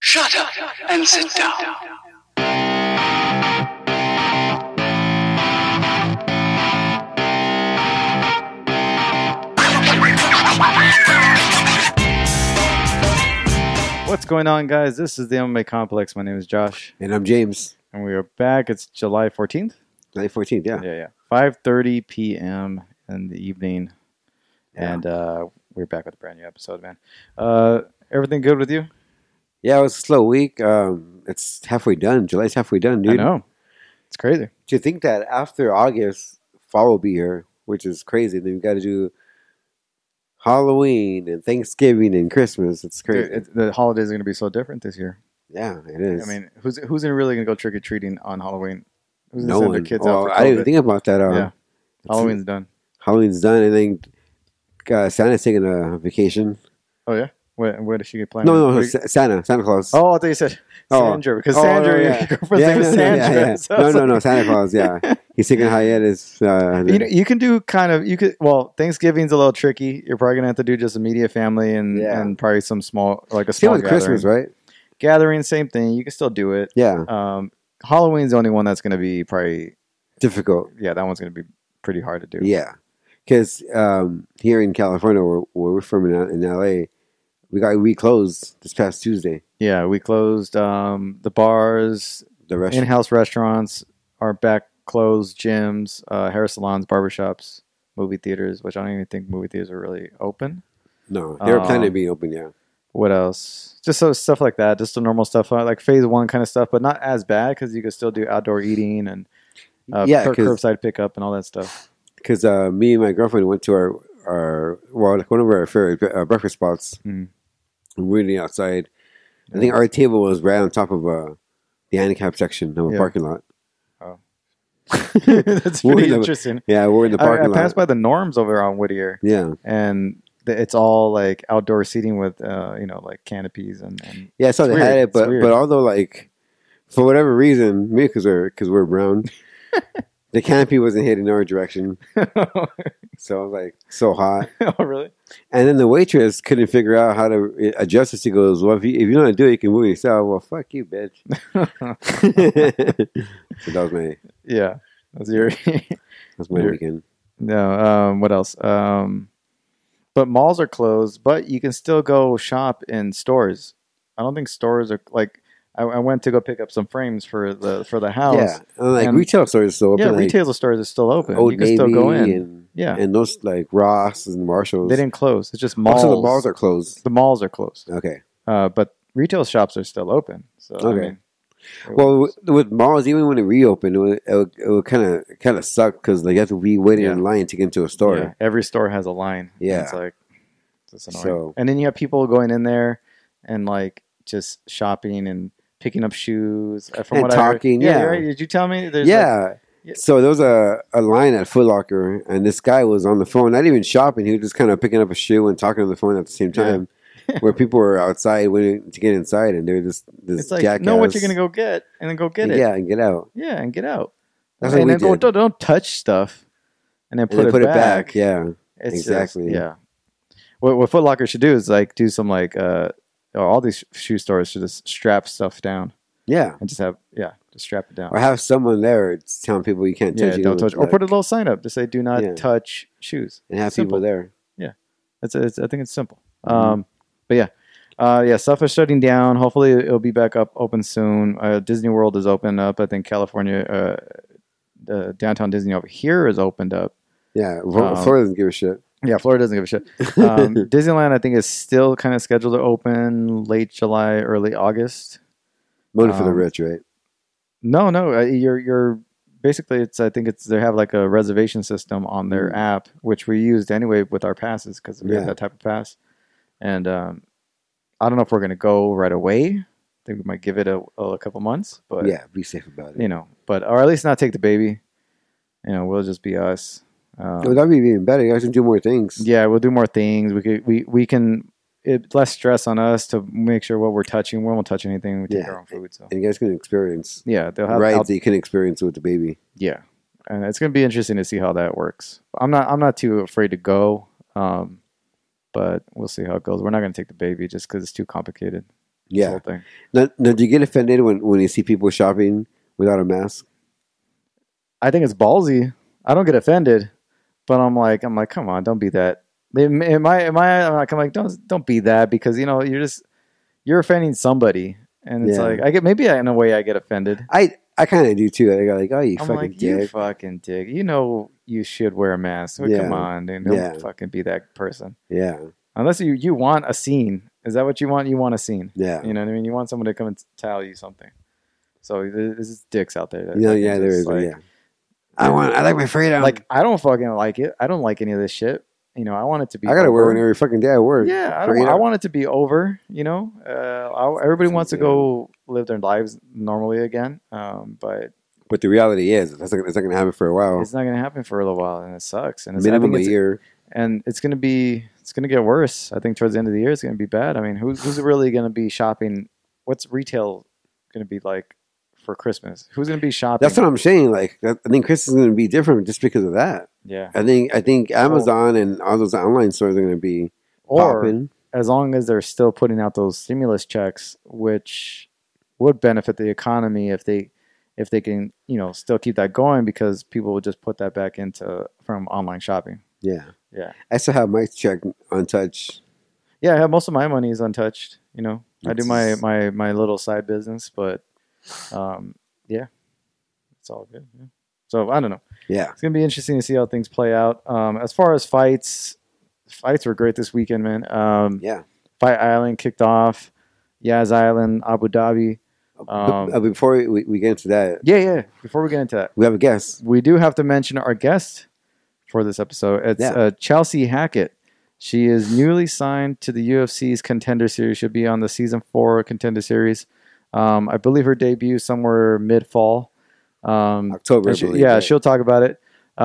Shut up and sit down. What's going on, guys? This is the MMA Complex. My name is Josh. And I'm James. And we are back. It's July 14th? July 14th, yeah. Yeah. 5:30 p.m. in the evening. Yeah. And we're back with a brand new episode, man. Everything good with you? Yeah, it was a slow week. It's halfway done. July's halfway done, dude. I know. It's crazy. Do you think that after August, fall will be here, which is crazy. Then we got to do Halloween and Thanksgiving and Christmas. It's crazy. Dude, the holidays are going to be so different this year. Yeah, it is. I mean, who's really going to go trick-or-treating on Halloween? Who's no gonna one. send their kids Well, out for I didn't COVID? even think about that. Yeah. Halloween's done. Halloween's done. I think Santa's taking a vacation. Oh, yeah? Where does she get planned? No, Santa Claus. Oh, I thought you said Sandra, because Sandra, yeah. your girlfriend's name is Sandra. Yeah. So I was No, Santa Claus, yeah. He's taking hiatus. You can do Thanksgiving's a little tricky. You're probably going to have to do just immediate family and probably some small, like a same small with gathering. Christmas, right? Gathering, same thing. You can still do it. Yeah. Halloween's the only one that's going to be probably difficult. Yeah, that one's going to be pretty hard to do. Yeah. Because here in California, where we're from in LA, we closed this past Tuesday. Yeah, we closed the bars, The restaurant. in-house restaurants are back closed, gyms, hair salons, barbershops, movie theaters, which I don't even think movie theaters are really open. No, they were planning to be open, yeah. What else? Just stuff like that, just the normal stuff, like phase one kind of stuff, but not as bad because you can still do outdoor eating and curbside pickup and all that stuff. Because me and my girlfriend went to one of our favorite breakfast spots. Mm. Really outside. I think our table was right on top of the handicap section of a parking lot. Oh, that's pretty interesting. Yeah, we're in the parking lot. I passed by the Norms over on Whittier. Yeah, and it's all like outdoor seating with like canopies and yeah. So they had it, but although like for whatever reason, maybe because we're brown, the canopy wasn't heading in our direction. So I was like, so hot. Oh, really? And then the waitress couldn't figure out how to adjust it. She goes, well, if you don't want to do it, you can move yourself. Well, fuck you, bitch. So that was my... Yeah. That's your... That's my weekend. No, what else? But malls are closed, but you can still go shop in stores. I don't think stores are like... I went to go pick up some frames for the house. Yeah, and retail stores are still open. Yeah, retail stores are still open. Old you can Navy still go in. And those like Ross and Marshalls. They didn't close. It's just malls. Also, the malls are closed. The malls are closed. Okay. But retail shops are still open. So okay. With malls, even when it reopened, it would kind of suck because like you have to be waiting in line to get into a store. Yeah. Every store has a line. Yeah. It's like it's annoying. And then you have people going in there and like just shopping and picking up shoes from what talking. I heard. Yeah, right. Did you tell me? So there was a line at Foot Locker, and this guy was on the phone, not even shopping. He was just kind of picking up a shoe and talking on the phone at the same time. Yeah. Where people were outside waiting to get inside, and they're just this it's like, jackass. Know what you're gonna go get, and then go get it. Yeah, and get out. Yeah, and get out. That's what we did. Don't touch stuff, and then put it back. Yeah, it's exactly. What Foot Locker should do is like do some like all these shoe stores should just strap stuff down. Yeah. And just strap it down. Or have someone there telling people you can't touch it. Don't touch. Or put a little sign up to say do not touch shoes. And have people there. Yeah. I think it's simple. Mm-hmm. But stuff is shutting down. Hopefully it'll be back up open soon. Disney World is open up. I think California, the downtown Disney over here is opened up. Yeah. Florida doesn't give a shit. Yeah, Florida doesn't give a shit. Disneyland, I think, is still kind of scheduled to open late July, early August. Money for the rich, right? No. You're basically they have like a reservation system on their app, which we used anyway with our passes because we have that type of pass. And I don't know if we're gonna go right away. I think we might give it a couple months, but be safe about it. Or at least not take the baby. We'll just be us. That'd be even better. You guys can do more things. Yeah, we'll do more things. We can. It's less stress on us to make sure what we're touching. We won't touch anything. We take our own food. So and you guys can experience. Yeah, they'll have rides that you can experience with the baby. Yeah, and it's going to be interesting to see how that works. I'm not too afraid to go, but we'll see how it goes. We're not going to take the baby just because it's too complicated. This whole thing. Now, do you get offended when you see people shopping without a mask? I think it's ballsy. I don't get offended, but I'm like, come on, don't be that. Am I? I'm like, don't be that, because you're offending somebody, and it's like in a way I get offended. I kind of do too. I go like, oh, you I'm fucking like, dick. you fucking dick. You should wear a mask. Well, come on, dude. Don't fucking be that person. Yeah. Unless you want a scene. Is that what you want? You want a scene. Yeah. You know what I mean? You want someone to come and tell you something. So there's dicks out there. There is. Like, I like my freedom. Like, I don't fucking like it. I don't like any of this shit. I want it to be. I gotta wear one every fucking day I work. Yeah, I want it to be over. Everybody wants to go live their lives normally again. But the reality is, it's not gonna happen for a while. It's not gonna happen for a little while, and it sucks. And minimum a year. And it's gonna get worse. I think towards the end of the year, it's gonna be bad. I mean, who's really gonna be shopping? What's retail gonna be like for Christmas? Who's gonna be shopping? That's what I'm saying. Like, I think Christmas is gonna be different just because of that. Yeah, I think Amazon and all those online stores are gonna be popping. As long as they're still putting out those stimulus checks, which would benefit the economy if they can, still keep that going, because people will just put that back from online shopping. Yeah. Yeah. I still have my check untouched. Yeah, I have most of my money is untouched. I do my little side business, but yeah, it's all good. Yeah. So I don't know. Yeah. It's gonna be interesting to see how things play out. As far as fights were great this weekend, man. Yeah. Fight Island kicked off. Yaz Island, Abu Dhabi. Before we get into that. Yeah. Before we get into that, we have a guest. We do have to mention our guest for this episode. It's Chelsea Hackett. She is newly signed to the UFC's Contender Series. She'll be on the Season 4 Contender Series. I believe her debut somewhere mid-fall. October, she'll talk about it.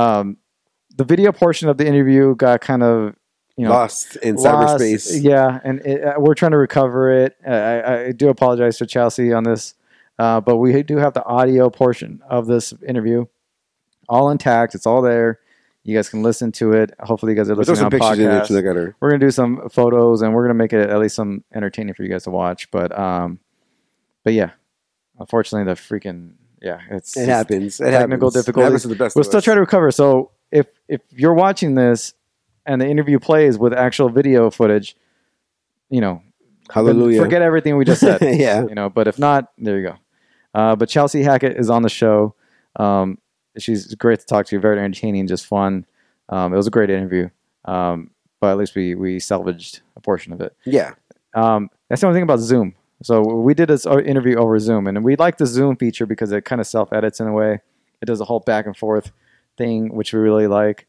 The video portion of the interview got kind of lost in cyberspace. Yeah, and we're trying to recover it. I do apologize to Chelsea on this, but we do have the audio portion of this interview all intact. It's all there. You guys can listen to it. Hopefully, you guys are listening on podcast. We're gonna do some photos, and we're gonna make it at least some entertaining for you guys to watch. But yeah, unfortunately, it happens. Technical difficulties. We'll still try to recover. So if you're watching this and the interview plays with actual video footage, hallelujah, forget everything we just said. Yeah. But if not, there you go. But Chelsea Hackett is on the show. She's great to talk to, very entertaining, just fun. It was a great interview. But at least we salvaged a portion of it. Yeah. That's the only thing about Zoom. So we did this interview over Zoom, and we like the Zoom feature because it kind of self-edits in a way. It does a whole back and forth thing, which we really like.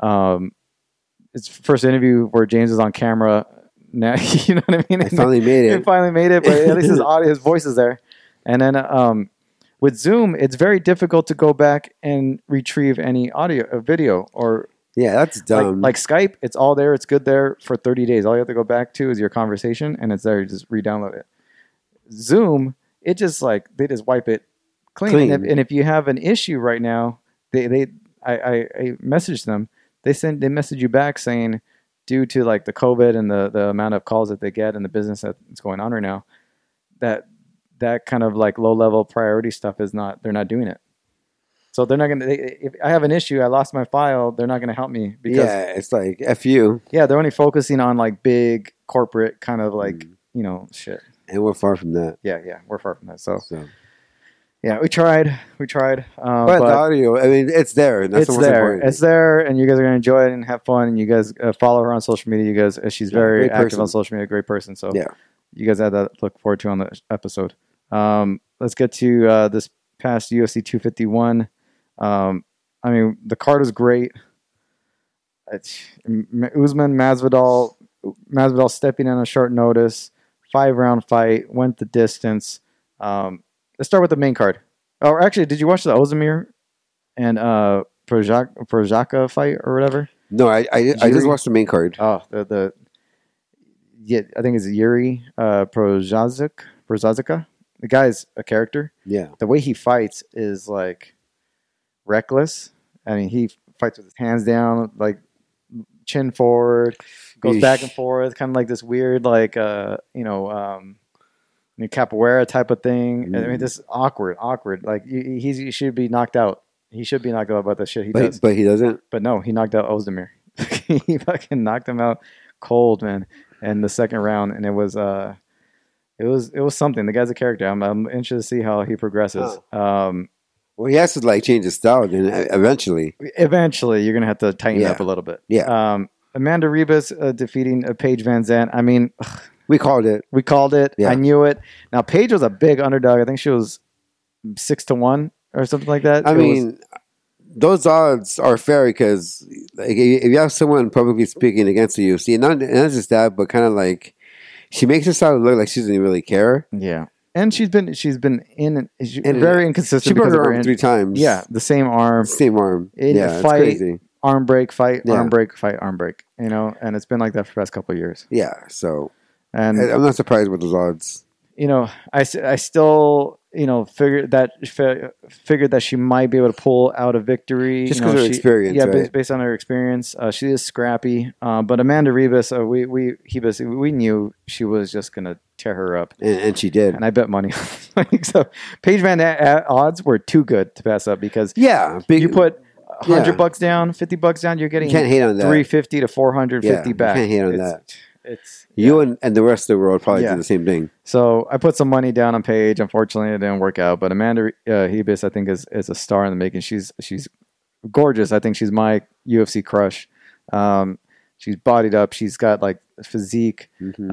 It's the first interview where James is on camera. Now, you know what I mean? I finally made it. He finally made it, but at least his voice is there. And then with Zoom, it's very difficult to go back and retrieve any video, or that's dumb. Like Skype, it's all there. It's good there for 30 days. All you have to go back to is your conversation, and it's there. You just re-download it. Zoom, it just they just wipe it clean. And if you have an issue right now, I messaged them. They message you back saying, due to the COVID and the amount of calls that they get and the business that's going on right now, that kind of low level priority stuff they're not doing it. So they're not gonna. If I have an issue, I lost my file, they're not gonna help me because it's like F you. Yeah, they're only focusing on big corporate kind of shit. And we're far from that. Yeah, we're far from that. So. Yeah, we tried. But the audio, I mean, it's there. That's it's there. It's there, and you guys are going to enjoy it and have fun. And you guys follow her on social media. You guys, she's very active on social media. Great person. So you guys have that to look forward to on the episode. Let's get to this past UFC 251. I mean, the card was great. Usman Masvidal stepping in on short notice. 5-round fight, went the distance. Let's start with the main card. Oh, actually, did you watch the Ozdemir and Prochazka fight or whatever? No, I just watched the main card. Oh, I think it's Yuri Prochazka. The guy's a character. Yeah. The way he fights is reckless. I mean, he fights with his hands down, chin forward, goes back and forth, kind of like this weird, the capoeira type of thing. I mean, just awkward. Like he should be knocked out. He should be knocked out by the shit he does. But he doesn't. But no, he knocked out Ozdemir. He fucking knocked him out cold, man, in the second round, and it was something. The guy's a character. I'm interested to see how he progresses. Well, he has to like change his style then eventually. Eventually, you're gonna have to tighten up a little bit. Yeah. Amanda Ribas defeating Paige Van Zandt. I mean, we called it. Yeah. I knew it. Now Paige was a big underdog. I think she was 6-1 or something like that. I mean, those odds are fair because like, if you have someone publicly speaking against the UFC, not just that, but kind of like she makes herself look like she doesn't really care. Yeah. And she's been very inconsistent. She broke her arm 3 times. Yeah, the same arm. Yeah, fight, it's crazy. Arm break, fight, arm break, fight, arm break. You know, and it's been like that for the past couple of years. Yeah, so and I'm not surprised with those odds. You know, I still figured that she might be able to pull out a victory just because of her experience. Yeah, right? based on her experience, she is scrappy. But Amanda Ribas, we knew she was just gonna tear her up, and she did. And I bet money. So Paige Van Zandt odds were too good to pass up because you put $100 down, $50 down, you're getting you can't hate on that. 350 to 450 back. You can't hate on that. You and the rest of the world probably do the same thing. So I put some money down on Paige. Unfortunately, it didn't work out. But Amanda Ribas, I think, is a star in the making. She's gorgeous. I think she's my UFC crush. She's bodied up. She's got like physique,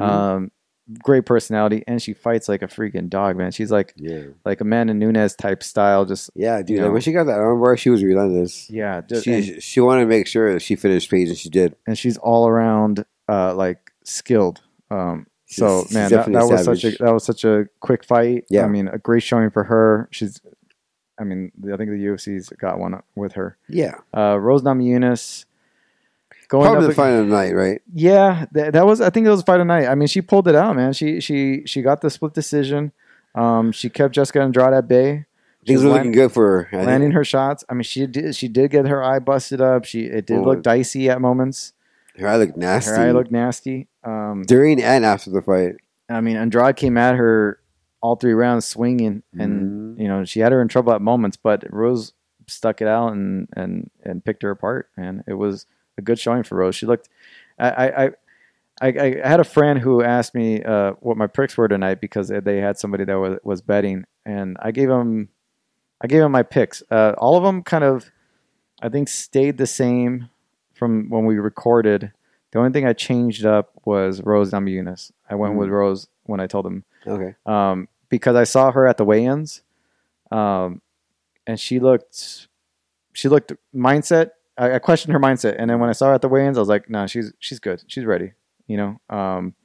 great personality, and she fights like a freaking dog, man. She's like Amanda Nunes type style. Just dude. Like when she got that armbar, she was relentless. Yeah, she wanted to make sure that she finished Paige, and she did. And she's all around like skilled. So man, that was such a quick fight. Yeah. I mean, a great showing for her. I think the UFC's got one with her. Yeah. Rose Namajunas probably the fight of the night, right? Yeah, that was. I think it was the fight of the night. I mean, she pulled it out, man. She got the split decision. She kept Jessica Andrade at bay. Things were looking good for her. Landing her shots. I mean, she did get her eye busted up. It did look dicey at moments. Her eye looked nasty. During and after the fight. I mean, Andrade came at her all 3 rounds swinging, and she had her in trouble at moments, but Rose stuck it out and picked her apart, and it was a good showing for Rose. She looked. I had a friend who asked me what my picks were tonight because they had somebody that was betting, and I gave him my picks. All of them kind of, I think, stayed the same from when we recorded. The only thing I changed up was Rose Namajunas. I went with Rose when I told him. Okay. Because I saw her at the weigh-ins, and she looked mindset. I questioned her mindset, and then when I saw her at the weigh-ins, I was like, "No, she's good. She's ready." And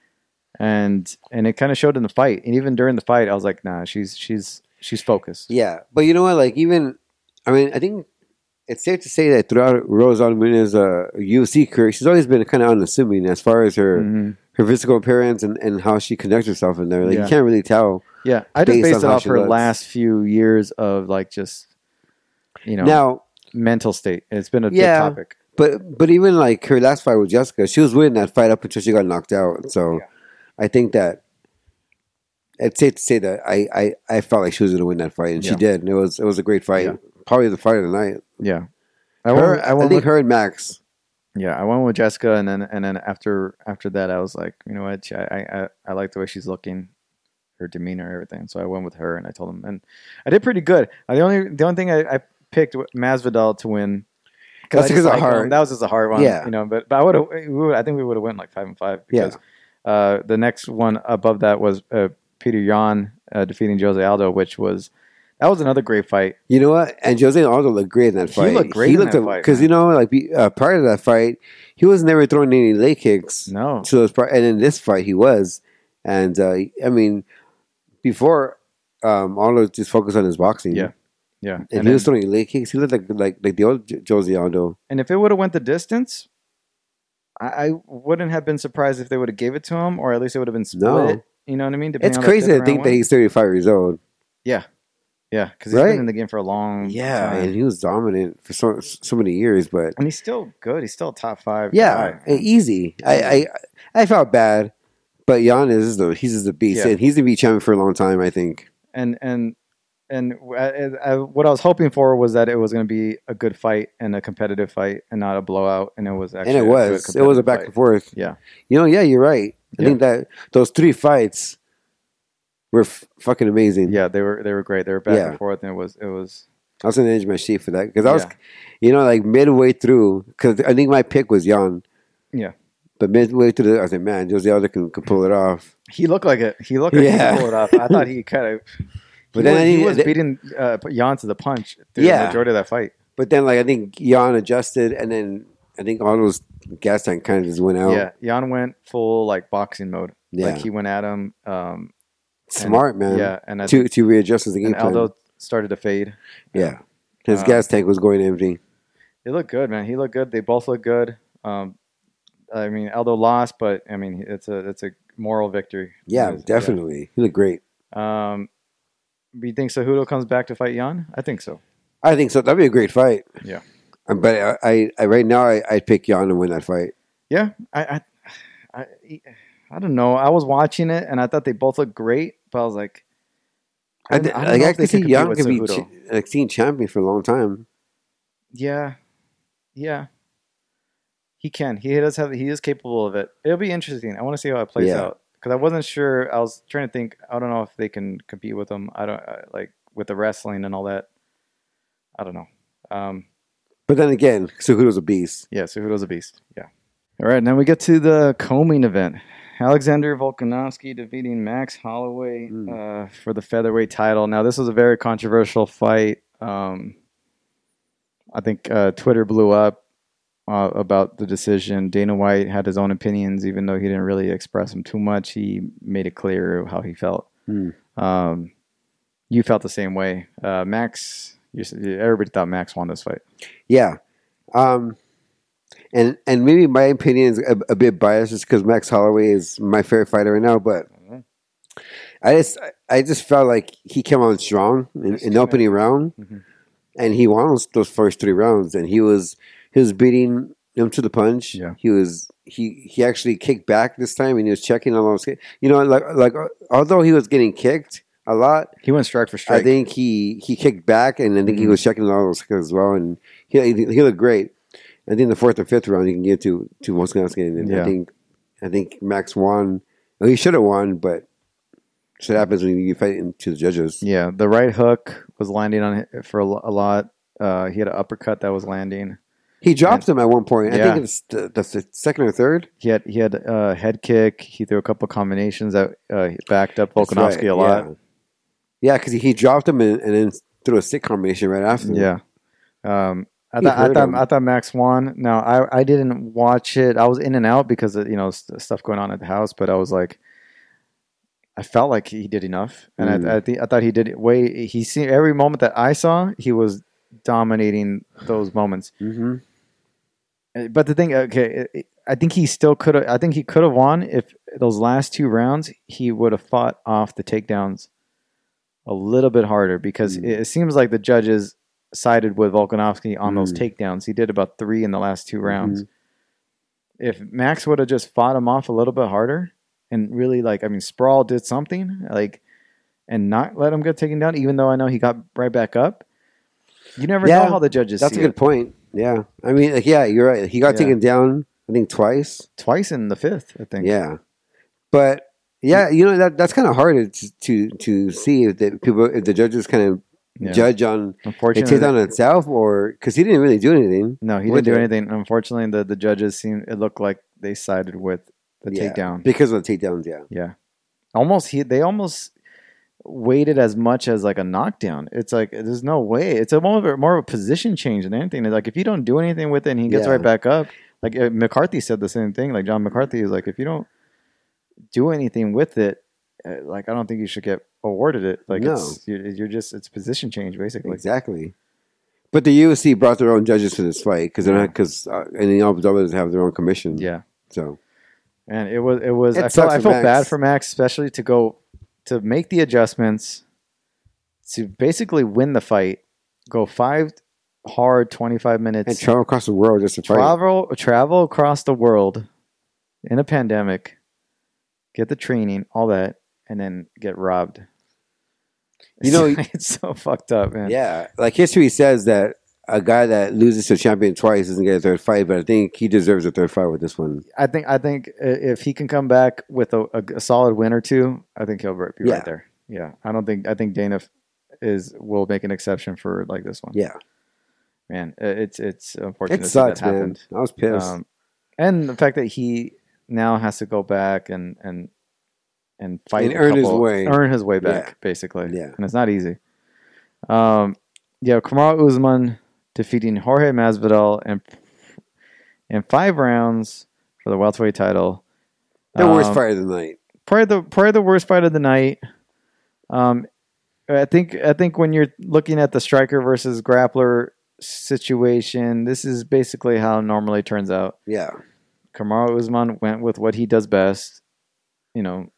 it kind of showed in the fight, and even during the fight, I was like, "Nah, she's focused." Yeah, but you know what? Like I think it's safe to say that throughout Rose Namajunas' UFC career, she's always been kind of unassuming as far as her physical appearance and how she connects herself in there. Like you can't really tell. Yeah, I just based it off her last few years of like just now mental state. It's been a big topic. But even like her last fight with Jessica, she was winning that fight up until she got knocked out. So I think that it's safe to say that I felt like she was going to win that fight, and she did. And it was a great fight. Yeah. Probably the fight of the night. Yeah, I think her and Max. Yeah, I went with Jessica, and then after that, I was like, you know what, I like the way she's looking, her demeanor, everything. So I went with her, and I told him, and I did pretty good. The only thing I picked Masvidal to win. That's because of hard. That was just a hard one, yeah. But I think we would have went like 5-5 because the next one above that was Peter Yan defeating Jose Aldo, that was another great fight. You know what? And Jose Aldo looked great in that fight. He looked great in that fight. Because, prior to that fight, he was never throwing any leg kicks. No. And in this fight, he was. And, before, Aldo just focused on his boxing. Yeah. Yeah. And he was throwing leg kicks. He looked like the old Jose Aldo. And if it would have went the distance, I wouldn't have been surprised if they would have gave it to him, or at least it would have been split. No. You know what I mean? It's crazy to think that he's 35 years old. Yeah. Yeah, because he's been in the game for a long time. And he was dominant for so many years. And he's still good. He's still a top 5 guy. Easy. I felt bad, But Jan he's just a beast, Yeah. and he's gonna be champion for a long time, I think. And what I was hoping for was that it was going to be a good fight and a competitive fight and not a blowout. And it was actually And it was a back and forth. Yeah. Yeah, you're right. I think that those 3 fights were fucking amazing. Yeah, they were great. They were back and forth, and it was. I was gonna edge my sheet for that because I was, like midway through, because I think my pick was Jan. Yeah. But midway through, I said, "Man, Jose Aldo can pull it off." He looked like it. He looked like he could pull it off. I thought he kind of. But he was beating Jan to the punch through the majority of that fight. But then, I think Jan adjusted, and then I think Aldo's gas tank kind of just went out. Yeah, Jan went full boxing mode. Yeah, he went at him. Smart, man. Yeah, and to readjust the game plan. Aldo started to fade. Yeah, his gas tank was going empty. It looked good, man. He looked good. They both looked good. I mean, Aldo lost, but I mean, it's a moral victory. Yeah, definitely. Yeah. He looked great. Do you think Cejudo comes back to fight Jan? I think so. I think so. That'd be a great fight. Yeah. But I right now I'd pick Jan to win that fight. Yeah, I don't know. I was watching it and I thought they both looked great, but I was like, I could see Jan could be seen champion for a long time. Yeah. He can. He is capable of it. It'll be interesting. I want to see how it plays out because I wasn't sure. I was trying to think. I don't know if they can compete with him. I don't like with the wrestling and all that. I don't know. But then again, Cejudo's a beast. Yeah, Cejudo's a beast. Yeah. All right, now we get to the co-main event. Alexander Volkanovski defeating Max Holloway for the featherweight title. Now, this was a very controversial fight. I think Twitter blew up about the decision. Dana White had his own opinions, even though he didn't really express them too much. He made it clear how he felt. You felt the same way. Max, everybody thought Max won this fight. Yeah. And maybe my opinion is a bit biased just because Max Holloway is my favorite fighter right now, but I just felt like he came on strong in the opening round, and he won those first 3 rounds, and he was beating him to the punch. Yeah. He actually kicked back this time, and he was checking on those. Like although he was getting kicked a lot, he went strike for strike. I think he kicked back, and I think he was checking on those as well, and he looked great. I think the 4th and 5th round you can get to Volkanovski, and I think Max won. Well, he should have won, but shit happens when you fight into the judges. Yeah, the right hook was landing on it for a lot. He had an uppercut that was landing. He dropped him at one point. I think it's the second or third. He had a head kick. He threw a couple of combinations that backed up Volkanovski a lot. Yeah, because he dropped him and then threw a stick combination right after. Yeah. I thought Max won. Now I didn't watch it. I was in and out because of stuff going on at the house. But I was like, I felt like he did enough, and I thought he did it way. He seen every moment that I saw, he was dominating those moments. But the thing, I think he still could have. I think he could have won if those last 2 rounds he would have fought off the takedowns a little bit harder because it seems like the judges sided with Volkanovski on those takedowns. He did about 3 in the last 2 rounds. If Max would have just fought him off a little bit harder and really Sprawl did something and not let him get taken down, even though I know he got right back up. You never know how the judges. That's a good point. Yeah, I mean, you're right. He got taken down, I think twice in the 5th, I think. Yeah, but that's kind of hard to see if the judges kind of judge on a takedown itself, or because he didn't really do anything. No, he didn't do anything. Unfortunately, the judges it looked like they sided with the takedown because of the takedowns. Yeah. They almost weighted as much as like a knockdown. It's like there's no way. It's more of a position change than anything. It's like if you don't do anything with it and he gets right back up. Like McCarthy said the same thing. Like John McCarthy is like, if you don't do anything with it, I don't think you should get awarded it. Like it's position change basically. Exactly. But the UFC brought their own judges for this fight because any others have their own commission. Yeah. So. And it was. I felt bad for Max, especially to make the adjustments to basically win the fight, go 5 hard 25 minutes, and travel across the world just to fight. Travel across the world in a pandemic get the training, all that, and then get robbed. You know, it's so fucked up, man. Yeah, like history says that a guy that loses to a champion twice doesn't get a third fight, but I think he deserves a third fight with this one. I think if he can come back with a solid win or two, I think he'll be right there. Yeah, I think Dana will make an exception for like this one. Yeah, man, it's unfortunate. It sucks, that happened. Man. I was pissed, and the fact that he now has to go back and fight and earn his way back, basically. Yeah, and it's not easy. Kamaru Usman defeating Jorge Masvidal in 5 rounds for the welterweight title. The worst fight of the night. Probably the worst fight of the night. I think when you're looking at the striker versus grappler situation, this is basically how it normally turns out. Yeah. Kamaru Usman went with what he does best, and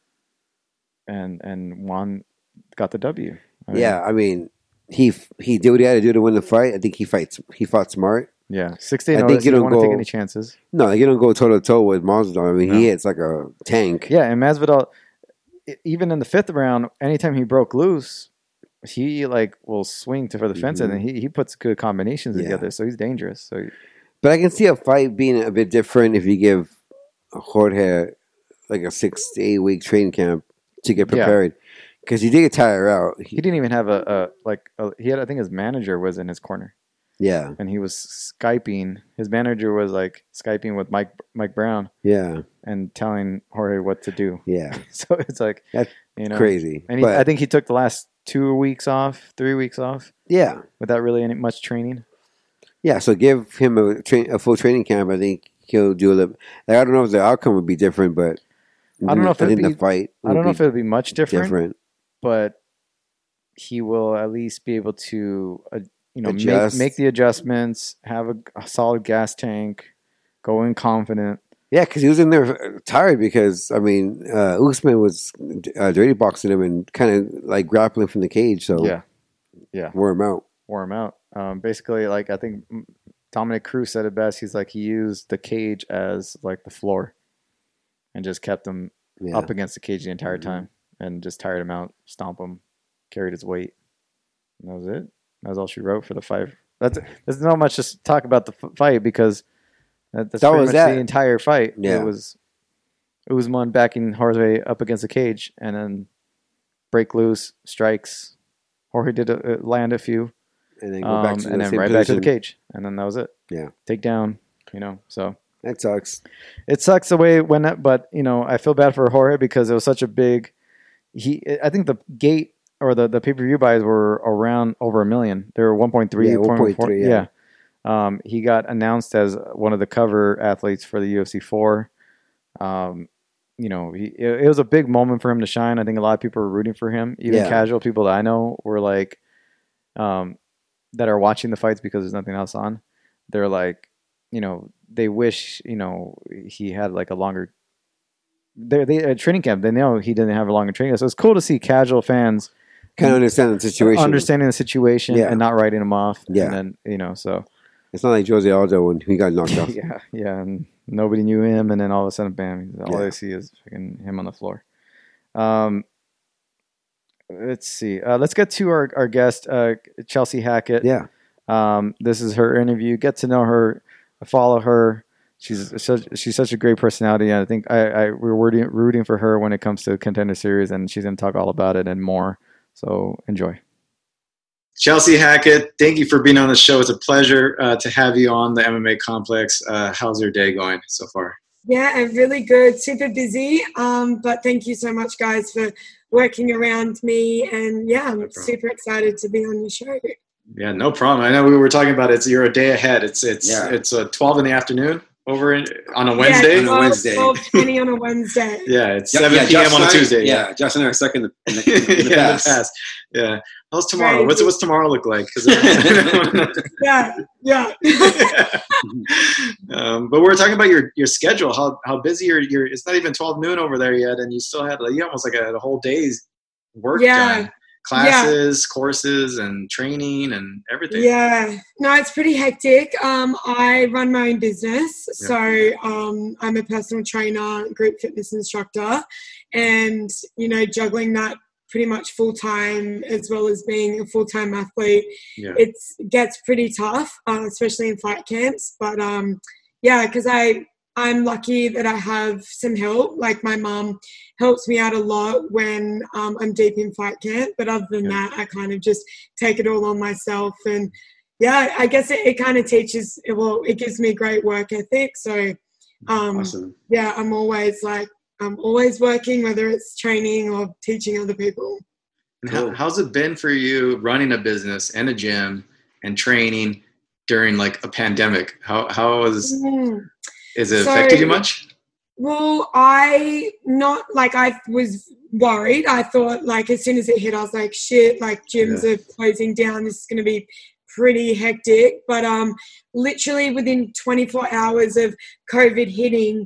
Juan got the W. I mean, he did what he had to do to win the fight. I think he fought smart. Yeah, 6-day notice. I think you don't want to take any chances. No, you don't go toe to toe with Masvidal. I mean, he hits like a tank. Yeah, and Masvidal, even in the 5th round, anytime he broke loose, he will swing for the fence, and he puts good combinations together. So he's dangerous. But I can see a fight being a bit different if you give Jorge like a 6 to 8 week training camp to get prepared. Because he did get tired out. He didn't even have he had, I think his manager was in his corner. Yeah. And he was Skyping. His manager was Skyping with Mike Brown. Yeah. And telling Jorge what to do. Yeah. So it's that's crazy. And I think he took the last 3 weeks off. Yeah. Without really much training. Yeah. So give him a full training camp. I think he'll do a little. I don't know if the outcome would be different, but I don't know if the fight. I don't know if it would be much different. But he will at least be able to, make the adjustments, have a solid gas tank, go in confident. Yeah, because he was in there tired because, Usman was dirty boxing him and kind of grappling from the cage. So yeah, wore him out. Basically, I think Dominic Cruz said it best. He's he used the cage as the floor and just kept him up against the cage the entire time. And just tired him out, stomp him, carried his weight. And that was it. That was all she wrote for the fight. There's not much to talk about the fight because that's pretty much the entire fight. Yeah. It was Usman backing Jorge up against the cage and then break loose, strikes. Jorge did land a few. And then go back to back to the cage. And then that was it. Yeah. Take down, so. That sucks. It sucks the way it went, but, I feel bad for Jorge because it was such a big... I think the gate or the pay-per-view buys were around over 1 million. They were 1.3, 1.4. Yeah. He got announced as one of the cover athletes for the UFC 4. It was a big moment for him to shine. I think a lot of people were rooting for him. Even casual people that I know were that are watching the fights because there's nothing else on. They're they wish, he had a longer they training camp. They know he didn't have a longer training camp. So it's cool to see casual fans kind of understanding the situation and not writing him off. Yeah. And then, so it's not like Jose Aldo when he got knocked off. Yeah. And nobody knew him. And then all of a sudden, bam, all they see is him on the floor. Let's see. Let's get to our guest, Chelsea Hackett. Yeah. This is her interview. Get to know her, follow her. She's such a great personality, and I think we're rooting for her when it comes to Contender Series, and she's going to talk all about it and more. So enjoy. Chelsea Hackett, thank you for being on the show. It's a pleasure to have you on the MMA Complex. How's your day going so far? Yeah, really good. Super busy, but thank you so much, guys, for working around me. And I'm super excited to be on your show. Yeah, no problem. I know we were talking about it. You're a day ahead. It's 12 in the afternoon. On a Wednesday? Yeah, 12:20 on a Wednesday. Yeah, it's 7 p.m. on a Tuesday. Yeah, Josh and I are stuck in the past. Yeah. How's tomorrow? Crazy. What's tomorrow look like? Yeah. But we're talking about your schedule. How busy you're. It's not even 12 noon over there yet, and you still had almost a whole day's work done. Classes, courses, and training, and everything. Yeah, no, it's pretty hectic. I run my own business, so I'm a personal trainer, group fitness instructor, and, you know, juggling that pretty much full time as well as being a full-time athlete, it gets pretty tough, especially in fight camps. But because I'm lucky that I have some help. Like my mum helps me out a lot when I'm deep in fight camp. But other than that, I kind of just take it all on myself. And I guess it kind of teaches. Well, it gives me great work ethic. So awesome. I'm always working, whether it's training or teaching other people. And how's it been for you running a business and a gym and training during like a pandemic? How is it affected you much? Well, I was worried. I thought like as soon as it hit, I was like, shit, like gyms are closing down. This is going to be pretty hectic. But literally within 24 hours of COVID hitting,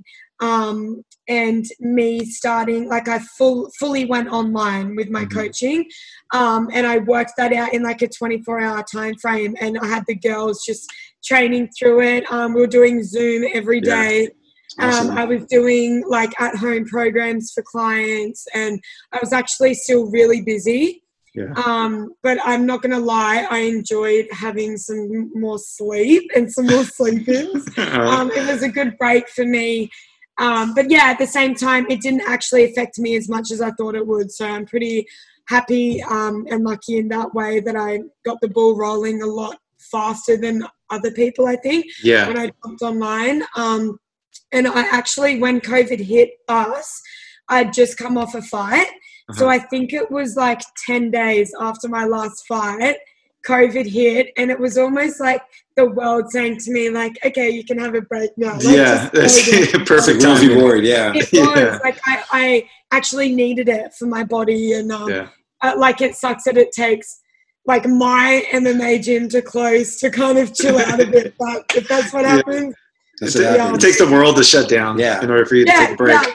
and me starting, like I fully went online with my coaching, and I worked that out in like a 24-hour time frame, and I had the girls just training through it. We were doing Zoom every day. Awesome. I was doing like at-home programs for clients, and I was actually still really busy. But I'm not going to lie, I enjoyed having some more sleep and some more sleep-ins. It was a good break for me. But at the same time, it didn't actually affect me as much as I thought it would. So I'm pretty happy and lucky in that way that I got the ball rolling a lot faster than other people, I think, when I jumped online. And I actually, when COVID hit us, I'd just come off a fight. So I think it was like 10 days after my last fight, COVID hit, and it was almost like the world saying to me, like, okay, you can have a break now. Like, that's perfect time. It was like I actually needed it for my body, and like it sucks that it takes like my MMA gym to close to kind of chill out a bit, but if that's what happens. It takes the world to shut down in order for you to take a break.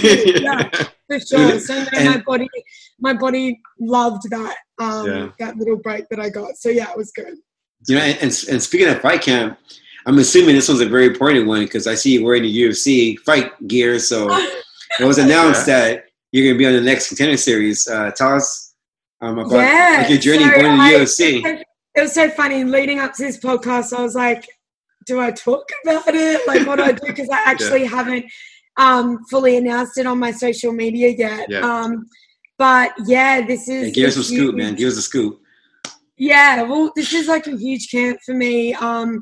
For sure. So my body loved that that little break that I got. So it was good. You know, and speaking of fight camp, I'm assuming this one's a very important one because I see you wearing the UFC fight gear. So it was announced that you're going to be on the next Contender Series. Tell us about your journey going to the UFC. It was so funny. Leading up to this podcast, I was like, do I talk about it? Like, what do I do? Because I actually haven't fully announced it on my social media yet. But this is. Give us a scoop, man. Give us a scoop. Yeah, well, this is like a huge camp for me.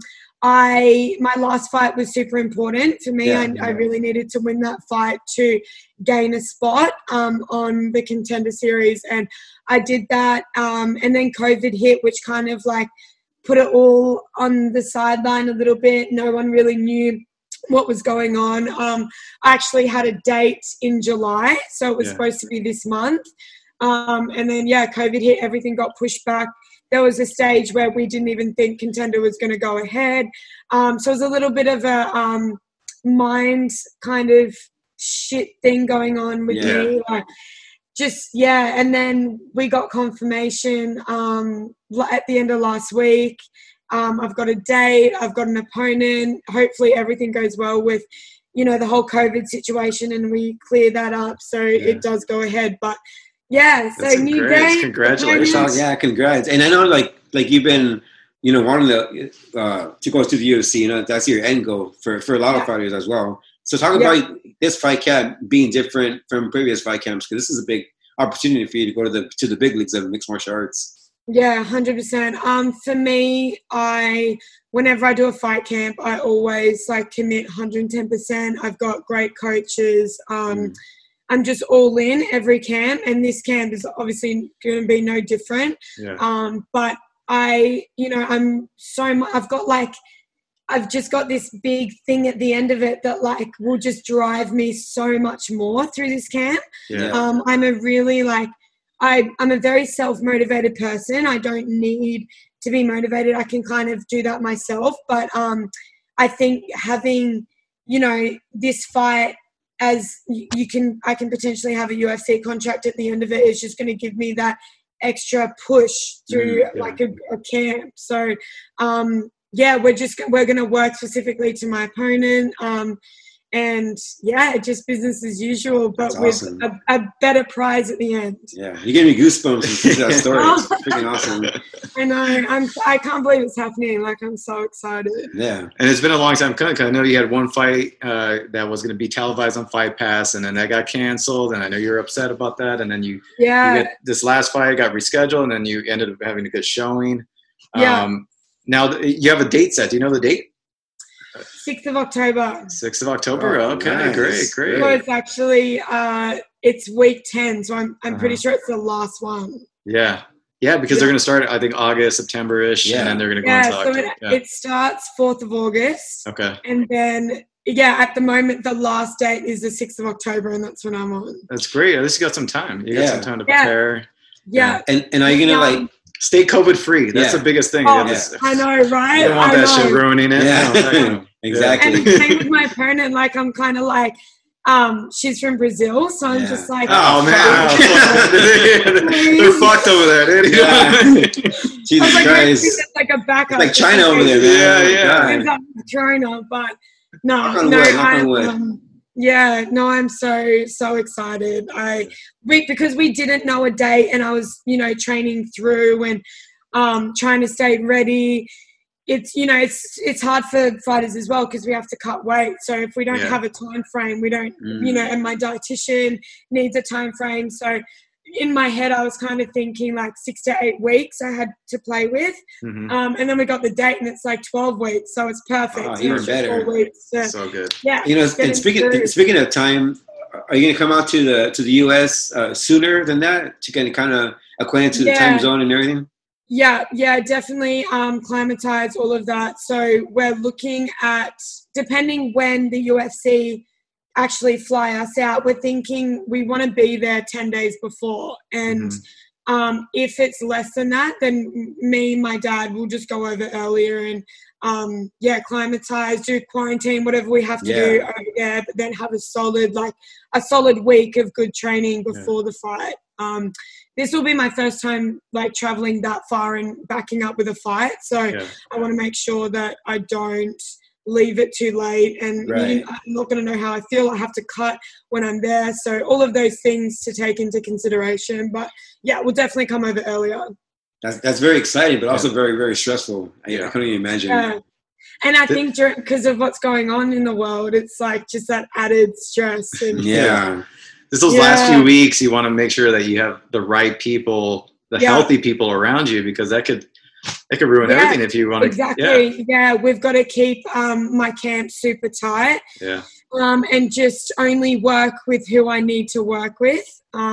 My last fight was super important for me. I really needed to win that fight to gain a spot on the Contender Series, and I did that. And then COVID hit, which kind of like put it all on the sideline a little bit. No one really knew what was going on. I actually had a date in July, so it was supposed to be this month. And then, COVID hit, everything got pushed back. There was a stage where we didn't even think Contender was going to go ahead. So it was a little bit of a mind kind of shit thing going on with me. Like, and then we got confirmation at the end of last week. I've got a date. I've got an opponent. Hopefully everything goes well with, the whole COVID situation and we clear that up so it does go ahead. But so new day. Congratulations. Yeah, congrats. And I know like you've been, wanting to go to the UFC, that's your end goal for a lot of fighters as well. So talk about this fight camp being different from previous fight camps, because this is a big opportunity for you to go to the big leagues of mixed martial arts. Yeah, 100%. For me, whenever I do a fight camp, I always commit 110%. I've got great coaches. I'm just all in every camp, and this camp is obviously going to be no different. But I've just got this big thing at the end of it that will just drive me so much more through this camp. I'm a really I'm a very self-motivated person. I don't need to be motivated. I can kind of do that myself. But I think having, this fight as I can potentially have a UFC contract at the end of it is just going to give me that extra push through a camp. So, we're going to work specifically to my opponent. And yeah, just business as usual, but That's with awesome. a better prize at the end. Yeah, you gave me goosebumps listening to that story. It's freaking awesome. I know. I can't believe it's happening. Like, I'm so excited. Yeah. And it's been a long time coming. 'Cause I know you had one fight that was going to be televised on Fight Pass, and then that got canceled. And I know you're upset about that. And then you got, this last fight got rescheduled, and then you ended up having a good showing. Yeah. Now you have a date set. Do you know the date? 6th of October. 6th of October. Oh, Okay, nice. great. So it's actually it's week 10, so I'm pretty sure it's the last one. Yeah, because they're going to start, I think, August, September-ish, and then they're going to go into October. It starts 4th of August. Okay. And then, at the moment, the last date is the 6th of October, and that's when I'm on. That's great. At least you got some time. You got some time to prepare. Yeah. And are you going to, stay COVID-free. That's the biggest thing. Oh, I know, right? You don't want that shit ruining it. Yeah. No. Exactly. And same with my opponent. Like, I'm kind of like, she's from Brazil, so I'm just like, oh man, they're fucked over there, dude. Yeah. Jesus Christ, it's like a backup. It's like China over there, man. Yeah. China, but no, I'm so excited. Because we didn't know a date, and I was, training through and trying to stay ready. It's it's hard for fighters as well because we have to cut weight. So if we don't have a time frame, we don't and my dietitian needs a time frame. So in my head, I was kind of thinking like 6 to 8 weeks I had to play with, and then we got the date and it's like 12 weeks, so it's perfect. Oh, even better. 4 weeks. So good. Yeah. And speaking of time, are you going to come out to the U.S. Sooner than that to get kind of acquainted to the time zone and everything? Yeah, definitely climatize, all of that. So we're looking at, depending when the UFC actually fly us out, we're thinking we want to be there 10 days before. And if it's less than that, then me and my dad will just go over earlier and, climatize, do quarantine, whatever we have to do over there, but then have a solid week of good training before the fight. This will be my first time traveling that far and backing up with a fight. So I want to make sure that I don't leave it too late, and I'm not going to know how I feel. I have to cut when I'm there. So all of those things to take into consideration. But we'll definitely come over earlier. That's very exciting, but also very, very stressful. I couldn't even imagine. Yeah. And I think because of what's going on in the world, it's like just that added stress. And Those last few weeks, you want to make sure that you have the right people, the healthy people around you, because that could ruin everything if you want to. Exactly. Yeah, we've got to keep my camp super tight. Yeah. And just only work with who I need to work with.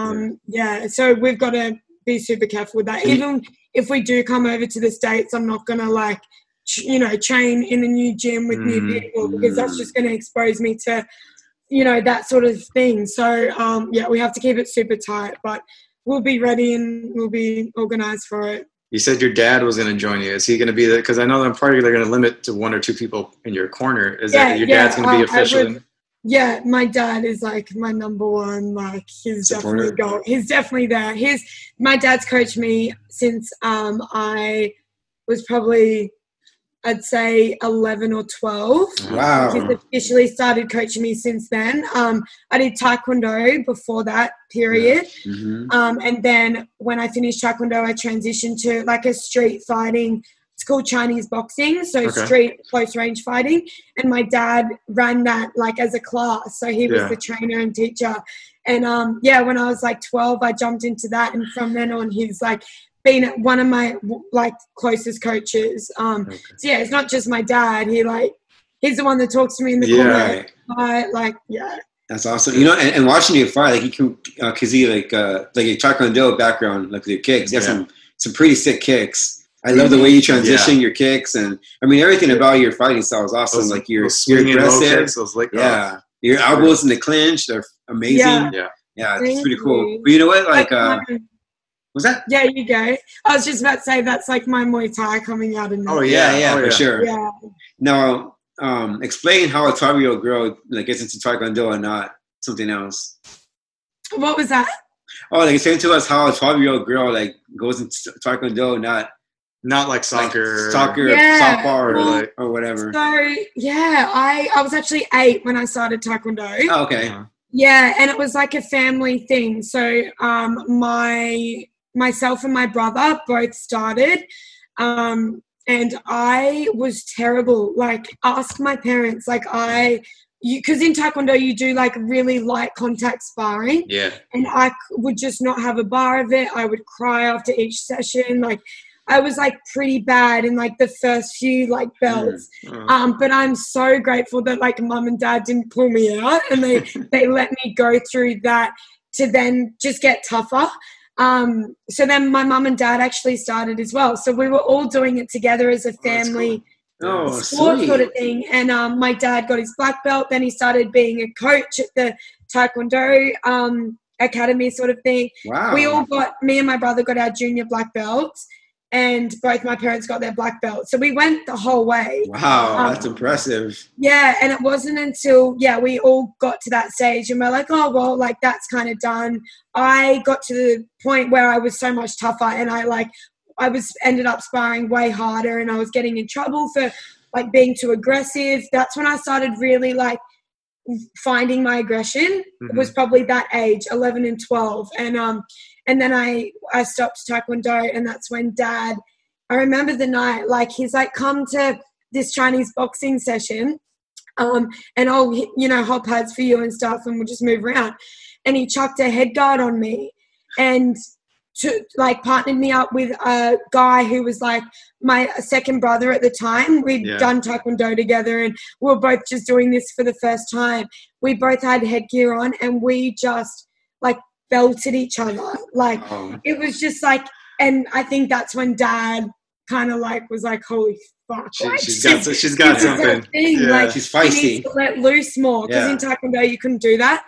So we've got to be super careful with that. Even if we do come over to the States, I'm not going to train in a new gym with new people, because that's just going to expose me to that sort of thing. So, we have to keep it super tight, but we'll be ready and we'll be organized for it. You said your dad was going to join you. Is he going to be there? Because I know that part they're going to limit to 1 or 2 people in your corner. Is that your dad's going to be officially? My dad is my number one. He's supporter. definitely there. My dad's coached me since I was probably, I'd say 11 or 12. Wow. He's officially started coaching me since then. I did Taekwondo before that period. And then when I finished Taekwondo, I transitioned to a street fighting. It's called Chinese boxing. So street close range fighting. And my dad ran that as a class. So he was the trainer and teacher. And when I was 12, I jumped into that. And from then on, he's been one of my closest coaches. So it's not just my dad. He's the one that talks to me in the corner. That's awesome. And watching you fight, you can, cause he a Taekwondo background, with your kicks. You have some pretty sick kicks. I love the way you transition your kicks, and I mean everything about your fighting style is awesome. You're aggressive. Your elbows in the clinch, they're amazing. It's pretty cool. But you know what? Was that? Yeah, you go. I was just about to say that's my Muay Thai coming out in there. For sure. Yeah. Now, explain how a 12-year-old girl gets into Taekwondo and not something else. What was that? Oh, explain to us how a 12-year-old girl goes into Taekwondo, not Not like soccer, softball, or whatever. So yeah, I was actually 8 when I started Taekwondo. Oh, okay. Yeah, and it was like a family thing. So myself and my brother both started, and I was terrible. Like, ask my parents. Like, because in Taekwondo you do like really light contact sparring. Yeah. And I would just not have a bar of it. I would cry after each session. Like, I was like pretty bad in like the first few like belts. But I'm so grateful that like mum and dad didn't pull me out, and they let me go through that to then just get tougher. So then my mum and dad actually started as well. So we were all doing it together as a family sport sort of thing. And my dad got his black belt. Then he started being a coach at the Taekwondo academy sort of thing. Wow. Me and my brother got our junior black belts, and both my parents got their black belts. So we went the whole way. Wow, that's impressive. Yeah, and it wasn't until, we all got to that stage and we're like, oh, well, like that's kind of done. I got to the point where I was so much tougher, and I ended up sparring way harder, and I was getting in trouble for like being too aggressive. That's when I started really like finding my aggression. It was probably that age, 11 and 12. And then I stopped Taekwondo, and that's when Dad, I remember the night, like he's like, come to this Chinese boxing session, and I'll, hot pads for you and stuff, and we'll just move around. And he chucked a head guard on me and partnered me up with a guy who was like my second brother at the time. We'd done Taekwondo together, and we were both just doing this for the first time. We both had headgear on, and we just like belted each other. Like it was just like, and I think that's when Dad kind of like was like, holy fuck, she's got something. Like, she's feisty. She needs to let loose more, because in Taekwondo you couldn't do that.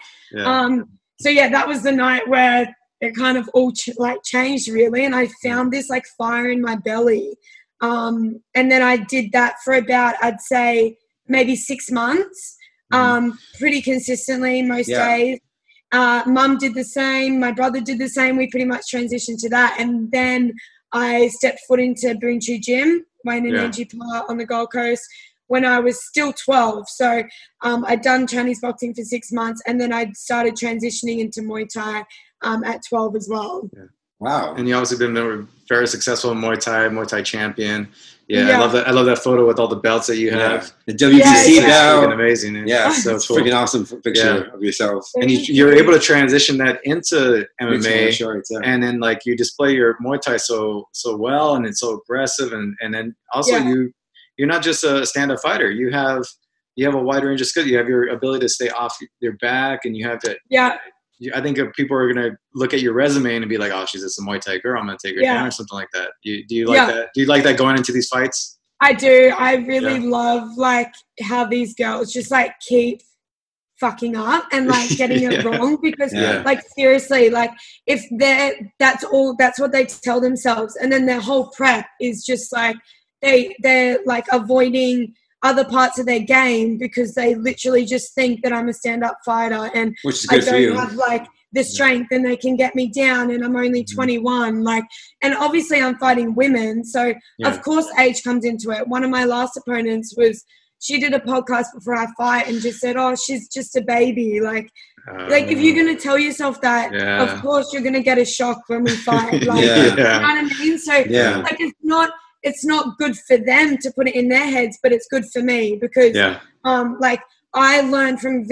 So that was the night where it kind of all changed really, and I found this like fire in my belly, and then I did that for about, I'd say maybe 6 months, pretty consistently most days. Mum did the same, my brother did the same. We pretty much transitioned to that, and then I stepped foot into Boonchu Gym, Wayne and Angie Park on the Gold Coast, when I was still 12. So I'd done Chinese boxing for 6 months, and then I started transitioning into Muay Thai at 12 as well. Wow. And you obviously been very successful in Muay Thai champion. I love that photo with all the belts that you have. The WBC belt. Amazing. Yeah, so it's cool. freaking awesome picture of yourself. And you're able to transition that into MMA, shorts, and then like you display your Muay Thai so well, and it's so aggressive, and then also you're not just a stand-up fighter. You have a wide range of skills. You have your ability to stay off your back, and you have to. Yeah. I think if people are going to look at your resume and be like, oh, she's just a Muay Thai girl, I'm going to take her down or something like that. Do you like that? Do you like that going into these fights? I do. I really love like how these girls just like keep fucking up and like getting it wrong, because like seriously, like if that's what they tell themselves, and then their whole prep is just like they're like avoiding other parts of their game, because they literally just think that I'm a stand-up fighter, and I don't have like the strength, and they can get me down, and I'm only 21. Like, and obviously I'm fighting women, so of course age comes into it. One of my last opponents she did a podcast before our fight and just said, oh, she's just a baby. Like if you're going to tell yourself that, of course you're going to get a shock when we fight. Like, you know what I mean? So like it's not good for them to put it in their heads, but it's good for me, because like I learned from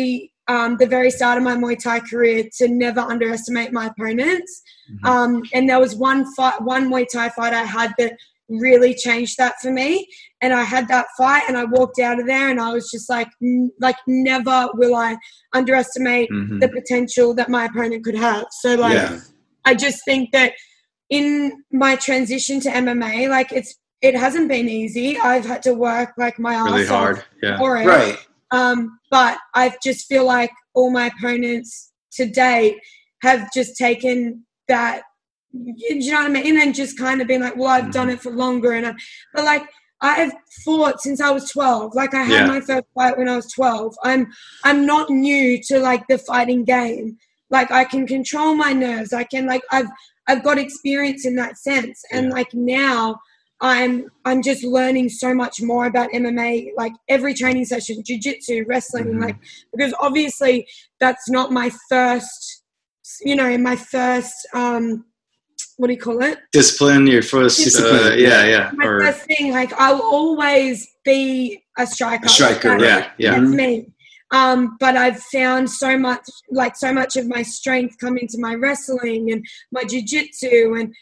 the very start of my Muay Thai career to never underestimate my opponents. And there was one Muay Thai fight I had that really changed that for me. And I had that fight, and I walked out of there, and I was just like never will I underestimate the potential that my opponent could have. So like I just think that in my transition to MMA, like it hasn't been easy. I've had to work like my ass really hard for it. Right. But I just feel like all my opponents to date have just taken that, you know what I mean, and just kind of been like, well, I've done it for longer, but like I've fought since I was 12. Like I had my first fight when I was 12. I'm not new to like the fighting game. Like I can control my nerves. I can like I've got experience in that sense, and like now I'm just learning so much more about MMA, like every training session, jiu-jitsu, wrestling, like, because obviously that's not my first, my first, what do you call it? Discipline, your first, yeah. My first thing, like I'll always be a striker. Yeah. That's me. But I've found so much of my strength come into my wrestling and my jiu-jitsu, and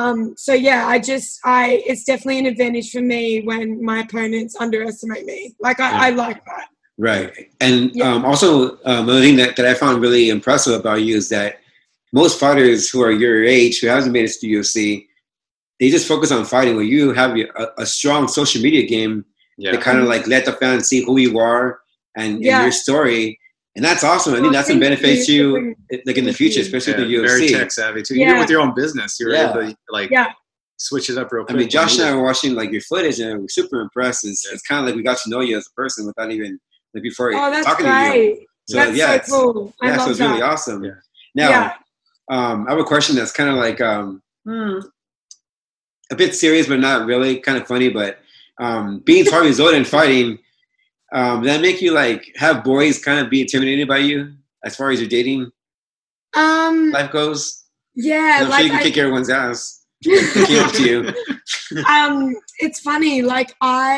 it's definitely an advantage for me when my opponents underestimate me. Like I like that. Right. And also another thing that I found really impressive about you is that most fighters who are your age, who hasn't made it to UFC, they just focus on fighting. Where you have a strong social media game that kind of like let the fans see who you are and your story. And that's awesome. I think that's going to benefit you like in the future, especially with the UFC. Very tech savvy too. Even with your own business, you're able to switch it up real quick. I mean, Josh and I were watching like your footage and we're super impressed. It's kind of like we got to know you as a person without even before talking to you. So, that's so cool. I love so it's really awesome. Yeah. Now, I have a question that's kind of like a bit serious, but not really, kind of funny. But being 12 years old and fighting, that make you like have boys kind of be intimidated by you as far as your dating life goes? Yeah, I'm sure you can kick everyone's ass. Came up to you. It's funny. Like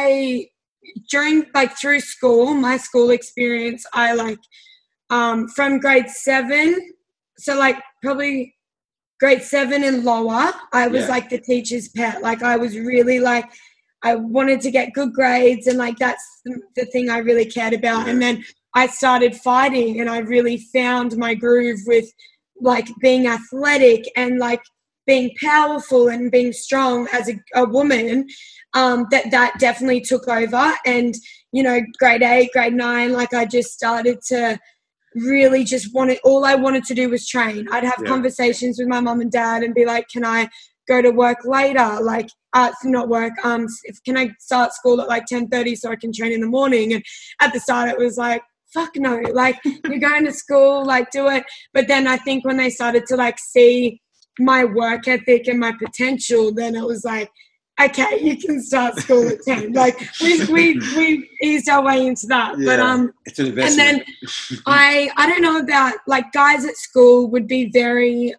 through school, my school experience, I from grade 7. So like probably grade 7 and lower, I was like the teacher's pet. Like I was really like, I wanted to get good grades, and like that's the thing I really cared about. Yeah. And then I started fighting, and I really found my groove with like being athletic and like being powerful and being strong as a woman. That definitely took over. And, grade 8, grade 9, like I just started to really just all I wanted to do was train. I'd have conversations with my mom and dad and be like, can I go to work later? Like, not work. Can I start school at like 10:30 so I can train in the morning? And at the start it was like, fuck no, like you're going to school, like do it. But then I think when they started to like see my work ethic and my potential, then it was like, okay, you can start school at 10. Like we eased our way into that. But it's an investment. And then I don't know about like guys at school would be very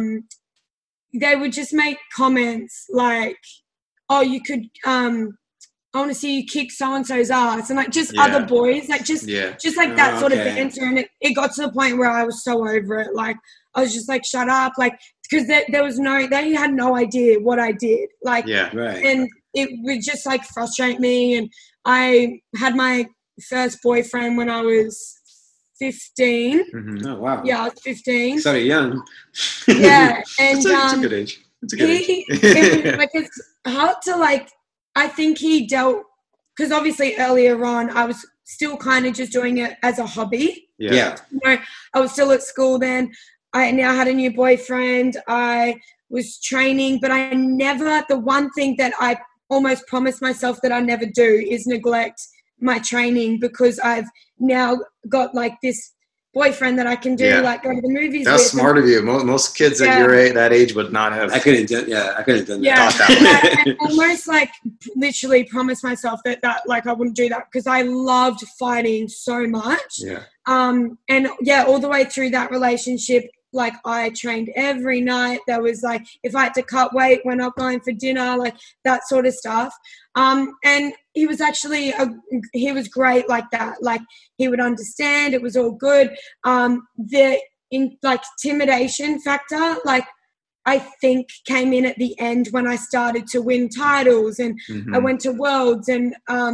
they would just make comments like, oh, you could I want to see you kick so-and-so's ass, and like just other boys, like just like that sort of banter. And it got to the point where I was so over it. Like I was just like, shut up, like, because there was they had no idea what I did. Like, and it would just like frustrate me. And I had my first boyfriend when I was 15. Mm-hmm. Oh wow! Yeah, I was 15. Started young. Yeah, and it's a good age. It's a good age. It's hard to like. I think he dealt, because obviously earlier on I was still kind of just doing it as a hobby. Yeah. I was still at school then. I now had a new boyfriend. I was training, but the one thing that I almost promised myself that I never do is neglect my training, because I've now got like this boyfriend that I can do, like go to the movies with. That's smart of you. Most kids at your age, that age would not have. I couldn't have done that. Yeah, I almost like literally promised myself that like I wouldn't do that, because I loved fighting so much. Yeah. And all the way through that relationship, like I trained every night. There was like, if I had to cut weight, we're not going for dinner, like that sort of stuff. And he was actually, he was great like that. Like he would understand, it was all good. The intimidation factor, like I think came in at the end when I started to win titles, and I went to Worlds and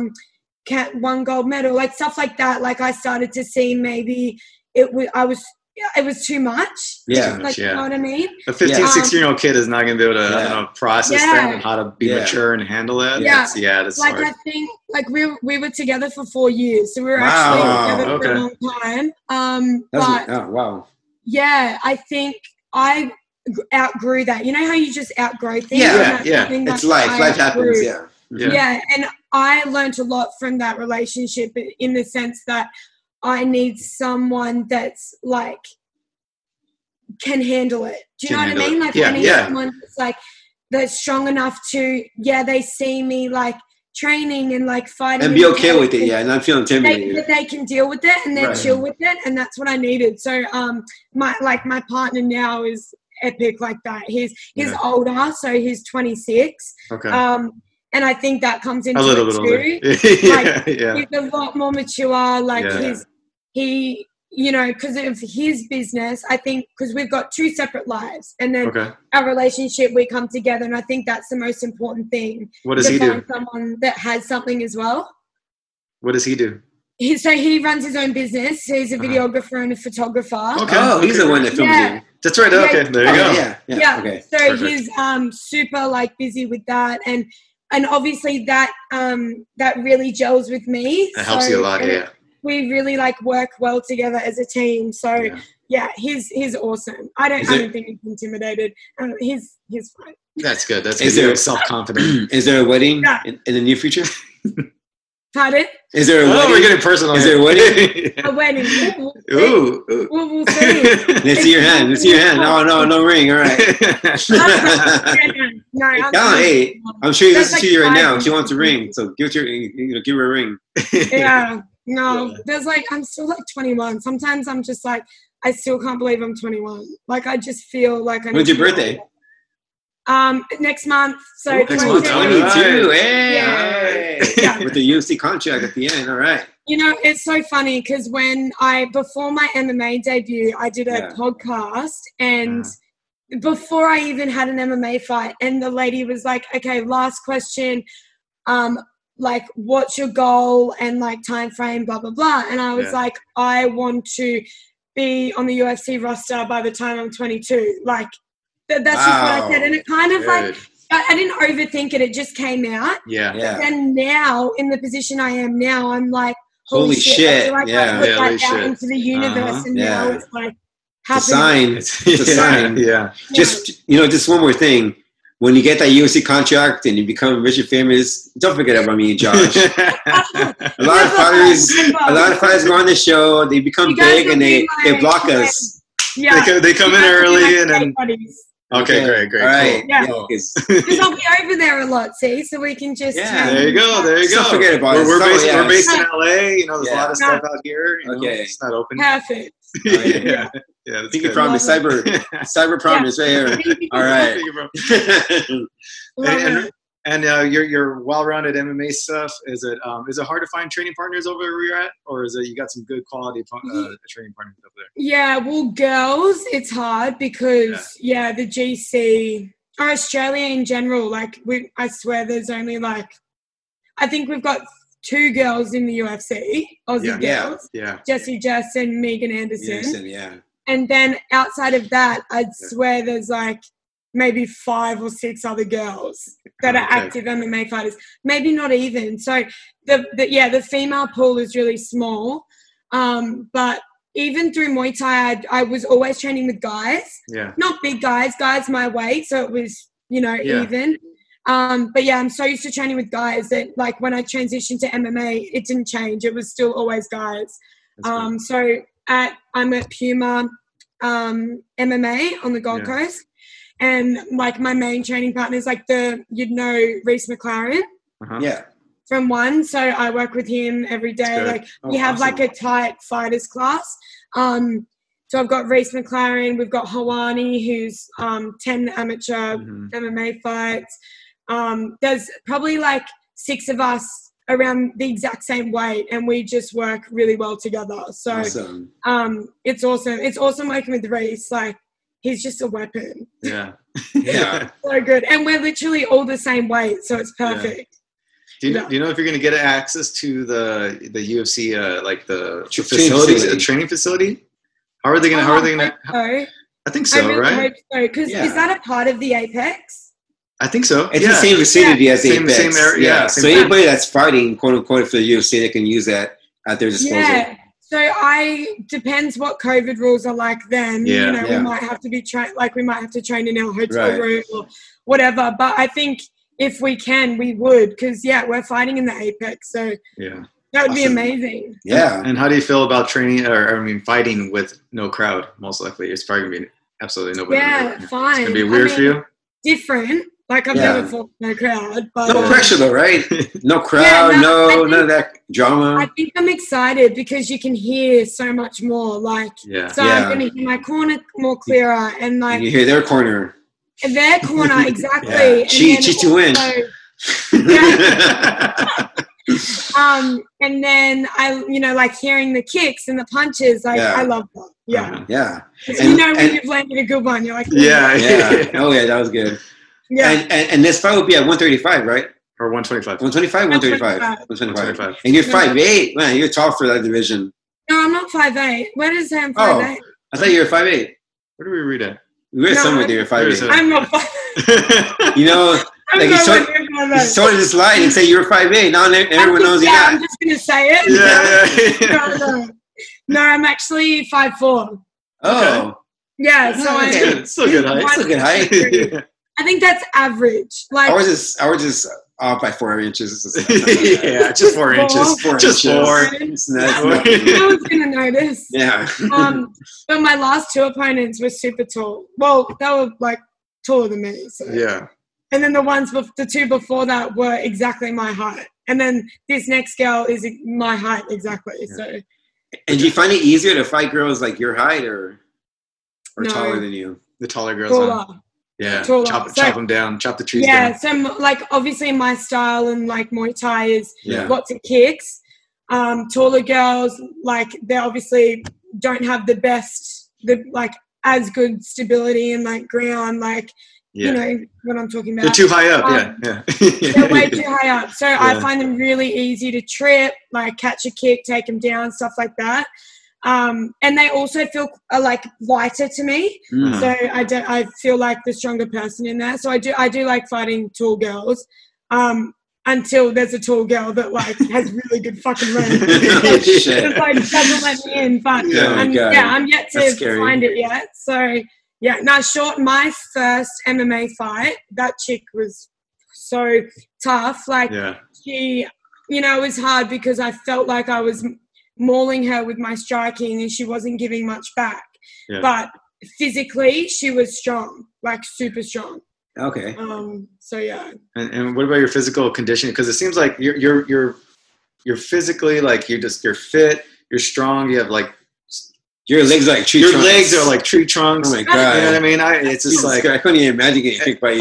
won gold medal, like stuff like that. Like I started to see maybe it was too much. Yeah. Like, you know what I mean? A 15, 16-year-old kid is not going to be able to process that and how to be mature and handle that. Yeah. That's like hard. I think like we were together for 4 years. So we were actually together for a long time. Wow. Yeah, I think I outgrew that. You know how you just outgrow things? Yeah. It's life. Life happens, Yeah, and I learned a lot from that relationship, in the sense that I need someone that's like can handle it. Do you know what I mean? Like I need someone that's like that's strong enough to, they see me like training and like fighting. And be okay with it, not feel intimidated. They can deal with it and they're chill with it, and that's what I needed. So my partner now is epic like that. He's older, so he's 26. Okay. And I think that comes into a little bit too. older. He's a lot more mature. Like he, you know, because of his business, I think, because we've got two separate lives, and then our relationship, we come together, and I think that's the most important thing. What does he do? Someone that has something as well. What does he do? He runs his own business. He's a videographer and a photographer. Okay. Oh, he's the one that films you. That's right. Okay, there you go. Yeah. Okay. So he's super like busy with that, and obviously that really gels with me. That helps you a lot. Yeah. We really like work well together as a team. So he's awesome. I don't think he's intimidated. He's fine. That's good. That's good. Self-confident. Is there a wedding in the near future? Pardon? Is there a wedding? We're getting personal. Is there a wedding? A wedding. Ooh. We'll see. Let's see your hand. No ring. All right. Hey, I'm sure you listen to you right now. She wants a ring, so give her a ring. Yeah. No, I'm still like 21. Sometimes I'm just like, I still can't believe I'm 21. Like, I just feel like When's your birthday? Next month. So next month, 22. Hey, yeah. With the UFC contract at the end. All right. You know, it's so funny because before my MMA debut, I did a podcast, and before I even had an MMA fight, and the lady was like, "Okay, last question. Like, what's your goal and like time frame, blah blah blah." And I was like, I want to be on the UFC roster by the time I'm 22. Like, that's just what I said, and it kind of like I didn't overthink it. It just came out. Yeah. And now in the position I am now, I'm like, holy shit. I put that out into the universe, and now it's like happening. It's a sign. Yeah. Just one more thing. When you get that UFC contract and you become rich and famous, don't forget about me and Josh. a lot of fighters go on the show, they become big, and they block us. Yeah. They come in early and then. Okay, great. All right. Cool. Yeah. Because I'll be over there a lot, so we can just. Yeah. There you go. Don't forget about it. We're based in LA. You know, there's a lot of stuff out here. It's not open. Perfect. Yeah. Pinky promise, cyber promise right here. All right. And your well-rounded MMA stuff, is it hard to find training partners over where you're at, or is it you got some good quality training partners over there? Yeah, well, girls, it's hard because the GC or Australia in general, like I swear, there's only like I think we've got 2 girls in the UFC, Aussie girls, Jessie Jess and Megan Anderson. And then outside of that, I'd swear there's like maybe 5 or 6 other girls that are active MMA fighters. Maybe not even. So the female pool is really small. But even through Muay Thai, I was always training with guys. Yeah. Not big guys my weight. So it was, even. But I'm so used to training with guys that like when I transitioned to MMA, it didn't change. It was still always guys. So I'm at Puma MMA on the Gold Coast, and like my main training partner is like Reese McLaren. From One. So I work with him every day. Like we have like a tight fighters class. So I've got Reese McLaren, we've got Hawani, who's 10 amateur MMA fights. There's probably like 6 of us around the exact same weight, and we just work really well together. So it's awesome. It's awesome working with Reese. Like, he's just a weapon. Yeah. So good. And we're literally all the same weight, so it's perfect. Do you know if you're going to get access to the UFC like the facilities, the training facility? How are they going to? I think so. I really right? hope so. Because is that a part of the Apex? I think so. It's the same vicinity as the Apex. Same area. So anybody that's fighting, quote unquote, for the UFC, they can use that at their disposal. Yeah. So depends what COVID rules are like then. We might have to be we might have to train in our hotel room or whatever. But I think if we can, we would, because we're fighting in the Apex. So that would be amazing. Yeah. And how do you feel about training fighting with no crowd? Most likely, it's probably gonna be absolutely nobody. Yeah, fine. It's gonna be weird for you. Different. Like I've never fought no crowd, but no pressure though, right? No crowd, none of that drama. I think I'm excited because you can hear so much more. Like, so I'm gonna hear my corner more clearer, and like you hear their corner. Their corner, exactly. Yeah. Cheat to win. And then I, like hearing the kicks and the punches, like I love that. Yeah. And, when you've landed a good one, you're like, yeah. Oh yeah, that was good. Yeah. And this fight will be at 135, right? Or 125. 125, 135. And you're 5'8". Man, you're tall for that division. No, I'm not 5'8". Where does it say I'm 5'8"? I thought you were 5'8". Where do we read it? We read somewhere that you're 5'8". I'm not 5'8". Like he started this line and say you were 5'8". Now everyone knows you're not. I'm just gonna say it. Yeah. No, I'm actually 5'4". Oh. Yeah, so it's still good height. Still good height. I think that's average. Like I was just off by 4 inches. Just 4 inches. Just 4. No one's gonna notice. Yeah. But my last 2 opponents were super tall. Well, they were like taller than me. So. Yeah. And then the 2 before that were exactly my height. And then this next girl is my height exactly. Yeah. So. And do you find it easier to fight girls like your height or taller than you? The taller girls. Taller. Yeah, chop them down, chop the trees down. Yeah, so like obviously my style and like Muay Thai is lots of kicks. Taller girls, like they obviously don't have like as good stability and like ground, like you know what I'm talking about. They're too high up, They're way too high up. So I find them really easy to trip, like catch a kick, take them down, stuff like that. And they also feel like lighter to me, so I feel like the stronger person in that. So I do like fighting tall girls, until there's a tall girl that like has really good fucking range. It like doesn't let me in, but I'm yet to find it yet. So my first MMA fight, that chick was so tough. Like she, it was hard because I felt like I was mauling her with my striking and she wasn't giving much back. But physically she was strong, like super strong. Okay. So yeah. And what about your physical conditioning? Because it seems like you're physically like you're fit, you're strong, you have like your legs are like tree trunks. Your legs are like tree trunks. Oh my god! You know what I mean? It's just like I couldn't even imagine getting kicked by you.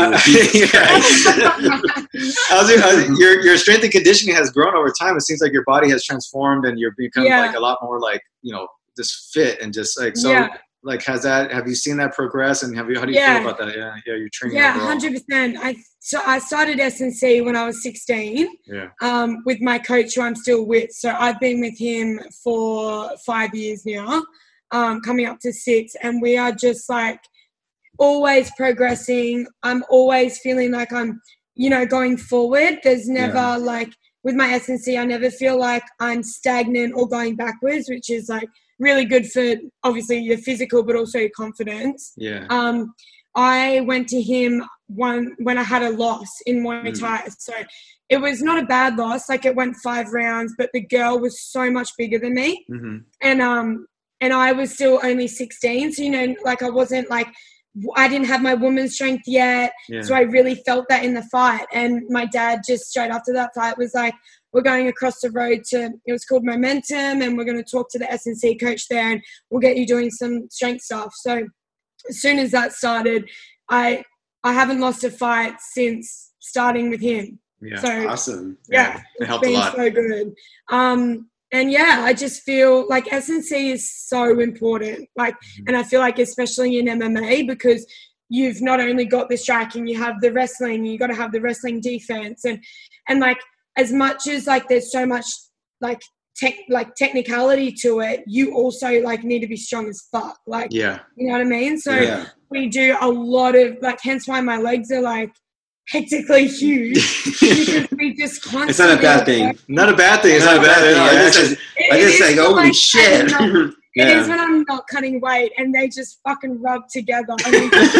Your strength and conditioning has grown over time. It seems like your body has transformed, and you're become like a lot more like just fit and just like so. Yeah. Like have you seen that progress, and how do you feel about that? Yeah, you're training. Yeah, 100%. I started S&C when I was 16. Yeah. With my coach who I'm still with. So I've been with him for 5 years now. Coming up to 6, and we are just like always progressing. I'm always feeling like I'm, going forward. There's never like with my S&C, I never feel like I'm stagnant or going backwards, which is like really good for obviously your physical, but also your confidence. Yeah. I went to him when I had a loss in Muay Thai. So it was not a bad loss. Like it went 5 rounds, but the girl was so much bigger than me. Mm-hmm. And I was still only 16. So, like I wasn't like, I didn't have my woman's strength yet. Yeah. So I really felt that in the fight. And my dad just straight after that fight was like, we're going across the road it was called Momentum, and we're going to talk to the S&C coach there and we'll get you doing some strength stuff. So as soon as that started, I haven't lost a fight since starting with him. Yeah, so, awesome. Yeah, it helped a lot. So good. And I just feel like S&C is so important. Like, and I feel like especially in MMA, because you've not only got the striking, you have the wrestling, you got to have the wrestling defense, and like as much as like there's so much like technicality to it, you also like need to be strong as fuck. Like, you know what I mean? So we do a lot of like, hence why my legs are like hectically huge, because we just constantly. It's not a bad thing. Not a bad thing. It's not a bad thing. I just like, holy shit. It is when I'm not cutting weight and they just fucking rub together. I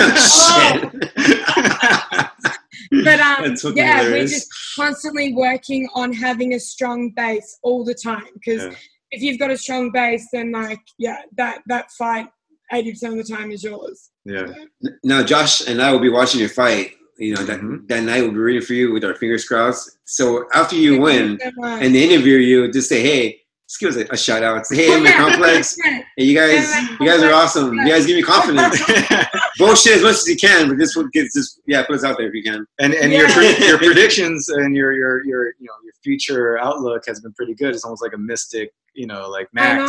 mean, but we're just constantly working on having a strong base all the time, because if you've got a strong base, then like that fight 80% of the time is yours. Yeah. Now Josh and I will be watching your fight that night we'll be rooting for you with our fingers crossed. So after you win and they interview you, just say, hey, just give us a shout out. Say, hey, my complex. Hey, you guys are awesome. You guys give me confidence. Bullshit as much as you can, but this one gets put us out there if you can. And your predictions and your future outlook has been pretty good. It's almost like a mystic, like Mac.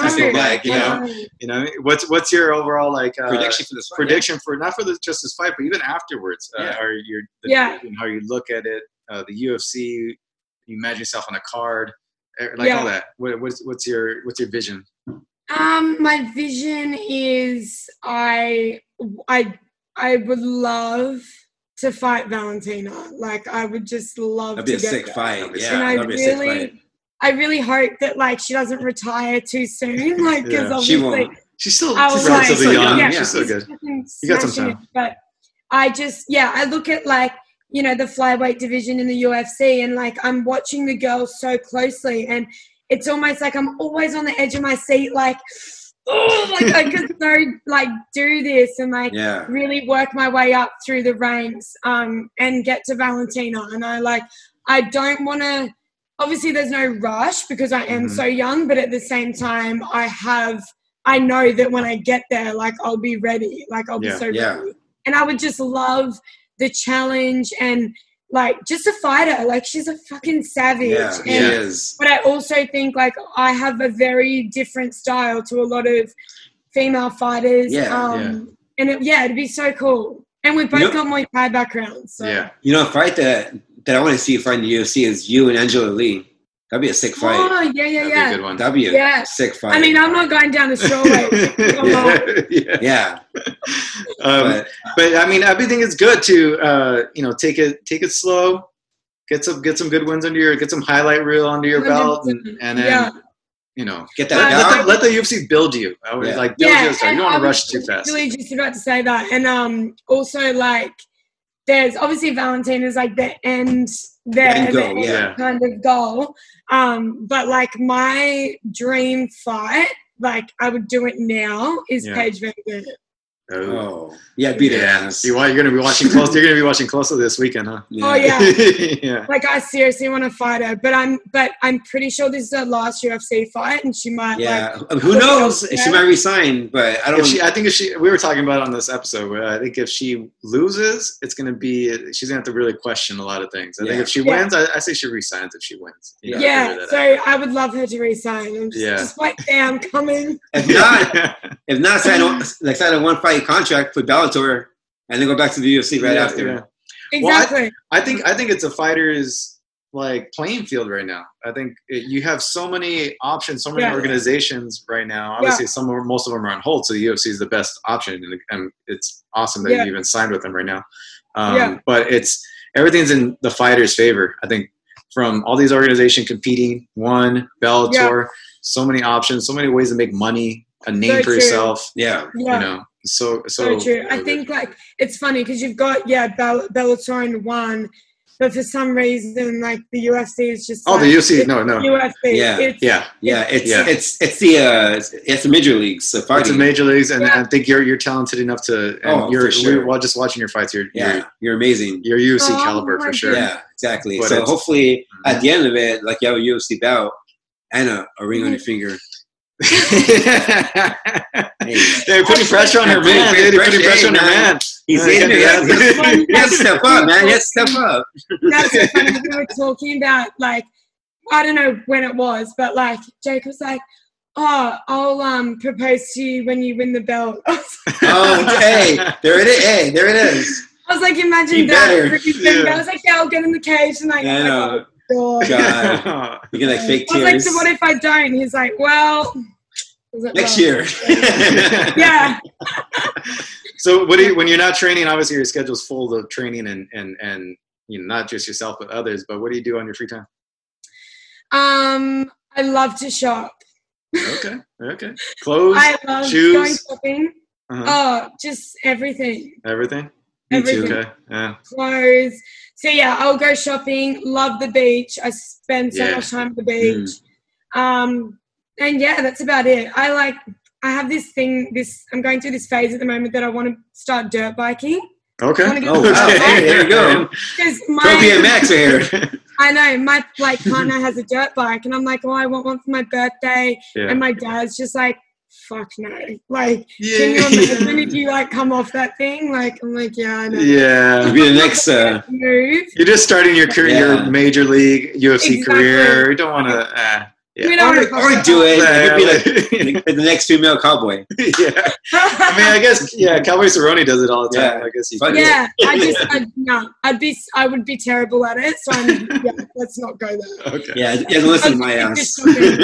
What's your overall prediction for this fight? Prediction for not for just this fight, but even afterwards. How you look at it, the UFC. You imagine yourself on a card. All that. What's your vision? My vision is I would love to fight Valentina. Like I would just love that'd be to a get sick there. fight. Yeah, and that'd be a sick fight. I really hope that she doesn't retire too soon. Because obviously she won't. She's still relatively young. Yeah, she's so good. You got some time. But I just I look at the flyweight division in the UFC, and I'm watching the girls so closely, and it's almost like I'm always on the edge of my seat, I could so do this and really work my way up through the ranks and get to Valentina. And I don't want to. Obviously, there's no rush because I am so young, but at the same time, I know that when I get there, I'll be ready. I'll be so ready. And I would just love the challenge and just a fighter. She's a fucking savage. Yeah, she is. But I also think I have a very different style to a lot of female fighters. And it'd be so cool. And we've both got Muay Thai backgrounds. So. Yeah. A fight that I want to see fight in the UFC is you and Angela Lee. That'd be a sick fight. Oh, yeah. That'd be a good one. That'd be a sick fight. I mean, I'm not going down the strawweight. Yeah. But I mean, I think it's good to take it slow, get some good wins get some highlight reel under your belt, and then get that. Let the UFC build you. Build you. You don't want to rush too fast. Really, just about to say that, and also there's obviously Valentina's the end there, kind of goal. But my dream fight, I would do it now, is Paige Van Zant. Oh, beat her ass. You're gonna be watching close. You're gonna be watching closely this weekend, huh? Yeah. Oh yeah. I seriously want to fight her, but I'm pretty sure this is her last UFC fight, and she might. Yeah. Who knows? She might resign, but I don't. I think we were talking about it on this episode. Where I think if she loses, she's gonna have to really question a lot of things. I think if she wins, I say she resigns if she wins. So I would love her to resign. And just wait there, I'm coming. If not, sign a one fight contract for Bellator and then go back to the UFC right after. Yeah. Exactly. Well, I think it's a fighter's playing field right now. I think you have so many options, so many organizations right now. Obviously, most of them are on hold, so the UFC is the best option, and it's awesome that you even signed with them right now. But everything's in the fighter's favor. I think from all these organizations competing, Bellator, so many options, so many ways to make money, a name for yourself. Yeah. So true. I think it's funny because you've got Bellator and one, but for some reason the UFC is just the UFC no UFC it's the major leagues. So it's the major leagues, and I think you're talented enough to. And for sure. While just watching your fights, you're amazing. You're UFC caliber for sure. Yeah, exactly. But so hopefully at the end of it, you have a UFC bout and a ring on your finger. They're putting pressure on her man. They're putting pressure on her man. He's in there. He has to step up, man. He has to step up. That's so funny. We were talking about I don't know when it was, but Jake was I'll propose to you when you win the belt. Hey, there it is. Hey, there it is. I was imagine that. I was I'll get in the cage and God. You get fake tears. I was so what if I don't? He's well, next year. Yeah. So when you're not training, obviously your schedule's full of training and not just yourself but others, but what do you do on your free time? I love to shop. Okay. Clothes, I love shoes, going shopping. Oh, just everything. Everything? Everything. Okay. Yeah. Clothes. So I'll go shopping. Love the beach. I spend so much time at the beach. And that's about it. I have this thing. I'm going through this phase at the moment that I want to start dirt biking. Okay. Oh, wow. Hey, there you go. Pro BMX here. I know my partner has a dirt bike, and I'm like, oh, I want one for my birthday, and my dad's just like, fuck no. Like, can you imagine if you like come off that thing? Like, I'm like, yeah, I know. Yeah. You'll be the next move. You're just starting your career, your major league UFC career. You don't want to. Or do it. You'll be like the next female cowboy. Yeah. I mean, I guess Cowboy Cerrone does it all the time. I guess I would be terrible at it. So let's not go there. Okay. Yeah, listen to my ass.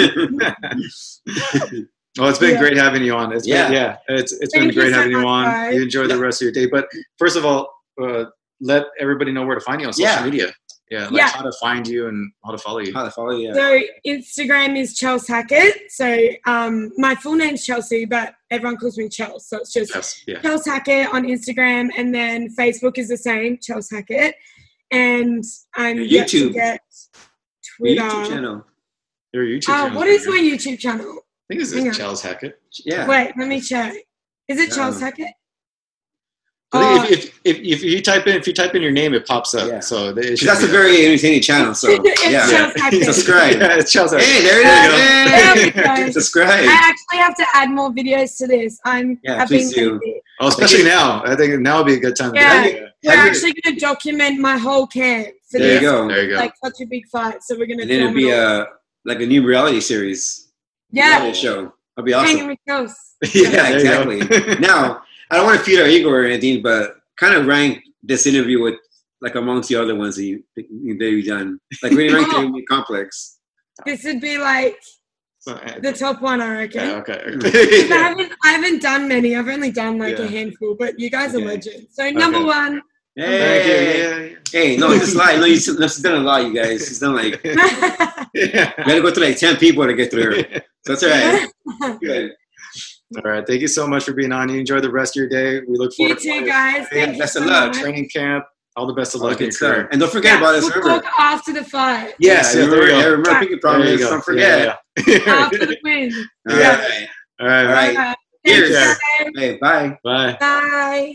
Well, it's been great having you on. It's been great having you on. Guys. You enjoy the rest of your day. But first of all, let everybody know where to find you on social media. Yeah, how to find you and how to follow you. So Instagram is Chelsea Hackett. So my full name's Chelsea, but everyone calls me Chels. So it's just Chelsea Hackett on Instagram, and then Facebook is the same, Chelsea Hackett. And I'm yet to get Twitter. Your YouTube channel. Your YouTube channel. What is my YouTube channel? I think it's Chelsea Hackett. Yeah. Wait, let me check. Is it Chelsea Hackett? I think if you type in your name, it pops up. Yeah. So that's a very entertaining channel. So subscribe. Yeah, it's Chelsea. Hey, there it is. Subscribe. I actually have to add more videos to this. Please do. Oh, especially now. I think now would be a good time. Yeah, we're actually going to document my whole camp. For there this. You go. There you go. Like such a big fight, so we're going to. And then it'll be a new reality series. Yeah. Reality show. That'll be awesome. Hanging with ghosts. Yeah, exactly. Now, I don't want to feed our ego or anything, but kind of rank this interview with like amongst the other ones that you've done. Like really rank the complex. This would be like the top one, I reckon. Yeah, okay. I haven't done many. I've only done like a handful, but you guys are legends. So number one. Hey, no, it's a lie. No, she's done a lot, you guys. She's done like you gotta go through like 10 people to get through. So that's all right. Good. All right. Thank you so much for being on. You enjoy the rest of your day. We look forward to you guys. Thank you best of luck. Training camp. All the best of luck in your career. And don't forget about this. We'll talk after the fight. Yes. Remember Pinky Promise. Don't forget. After the win. All right. All right. Cheers. Hey, bye. Bye. Bye.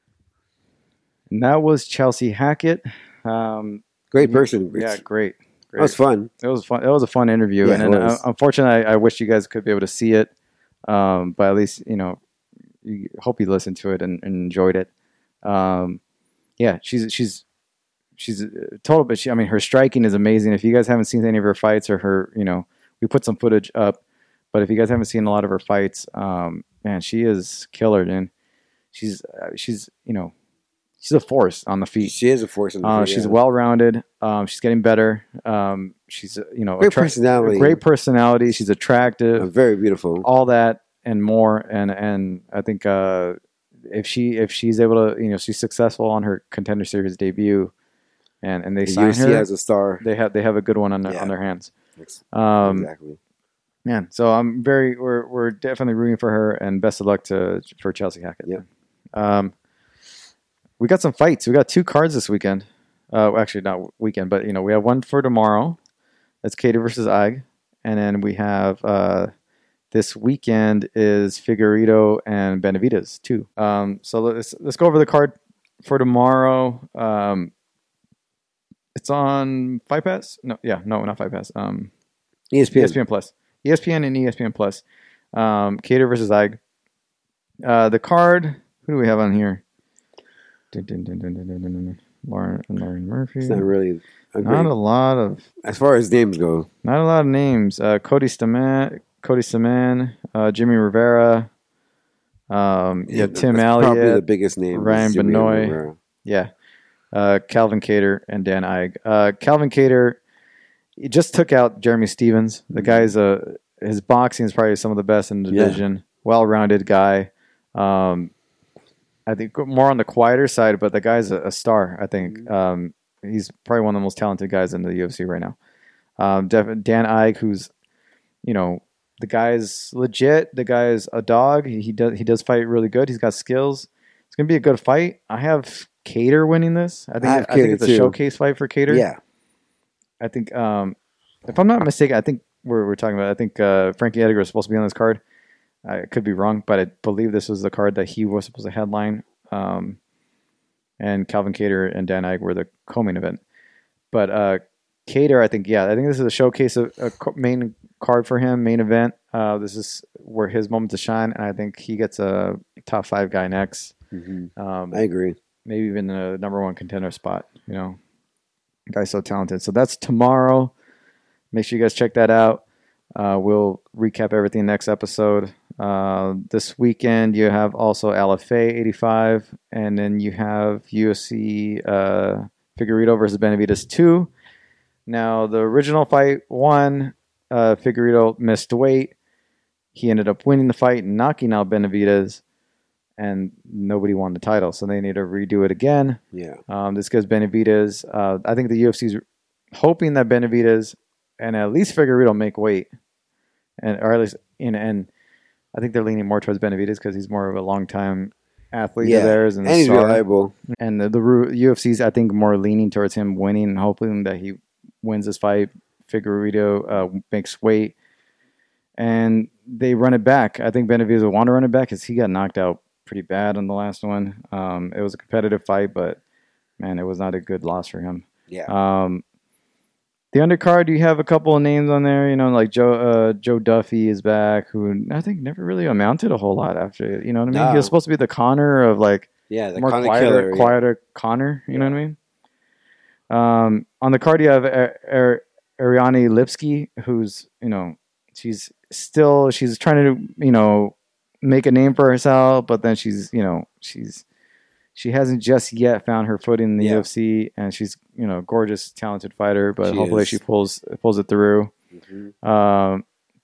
And that was Chelsea Hackett. Great person. Yeah, great. That was fun. It was fun. It was a fun interview, and unfortunately, I wish you guys could be able to see it. But at least hope you listened to it and enjoyed it. She's a total bitch. I mean, her striking is amazing. If you guys haven't seen any of her fights or her, we put some footage up. But if you guys haven't seen a lot of her fights, man, she is killer, dude. She's a force on the feet. She is a force on the feet. She's well-rounded. She's getting better. She's great personality. Great personality. She's attractive. Very beautiful. All that and more. And I think if she's able to, she's successful on her Contender Series debut, and they sign her as a star. They have a good one on their hands. Exactly. Man, so we're definitely rooting for her, and best of luck for Chelsea Hackett. Yeah. We got some fights. We got 2 cards this weekend. Actually, not weekend, but we have one for tomorrow. That's Kattar versus Ige, and then we have this weekend is Figueiredo and Benavidez too. So let's go over the card for tomorrow. It's on Fight Pass. No, not Fight Pass. ESPN Plus. ESPN and ESPN Plus. Kattar versus Ige. The card. Who do we have on here? Lauren Murphy. It's not really not a lot of, as far as names go. Not a lot of names. Cody Stamann, Jimmy Rivera. Tim Elliott. Probably the biggest name. Ryan Benoit. Yeah. Calvin Kattar and Dan Ige. Calvin Kattar, he just took out Jeremy Stevens. The guy's his boxing is probably some of the best in the division. Yeah. Well-rounded guy. I think more on the quieter side, but the guy's a star. I think he's probably one of the most talented guys in the UFC right now. Dan Ige, who's, the guy's legit. The guy's a dog. He does fight really good. He's got skills. It's gonna be a good fight. I have Kattar winning this. I think it's a showcase fight for Kattar. Yeah. I think if I'm not mistaken, I think we're talking about. I think Frankie Edgar is supposed to be on this card. I could be wrong, but I believe this was the card that he was supposed to headline. and Calvin Kattar and Dan Ige were the co-main event. But Kattar, I think this is a showcase of a main card for him, main event. This is where his moment to shine, and I think he gets a top 5 guy next. I agree. Maybe even a number 1 contender spot. You know, guy's so talented. So that's tomorrow. Make sure you guys check that out. We'll recap everything next episode. This weekend you have also LFA 85, and then you have UFC Figueiredo versus Benavidez 2. Now the original fight 1, Figueiredo missed weight. He ended up winning the fight and knocking out Benavidez, and nobody won the title, so they need to redo it again. Yeah. This gives Benavidez. I think the UFC's hoping that Benavidez and at least Figueiredo make weight, or at least and I think they're leaning more towards Benavidez because he's more of a long-time athlete of theirs, and he's reliable. And the UFC's, I think, more leaning towards him winning and hoping that he wins this fight. Figueiredo makes weight, and they run it back. I think Benavidez will want to run it back because he got knocked out pretty bad on the last one. It was a competitive fight, but man, it was not a good loss for him. Yeah. The undercard, you have a couple of names on there, you know, like Joe Duffy is back, who I think never really amounted a whole lot after, you know what I mean? No. He was supposed to be the Conor of like, the more Conor killer, quieter Conor, you know what I mean? On the card, you have Ariane Lipski, who's, you know, she's trying to, you know, make a name for herself, but then she hasn't just yet found her footing in the UFC, and she's, you know, gorgeous, talented fighter, but hopefully she pulls it through. Mark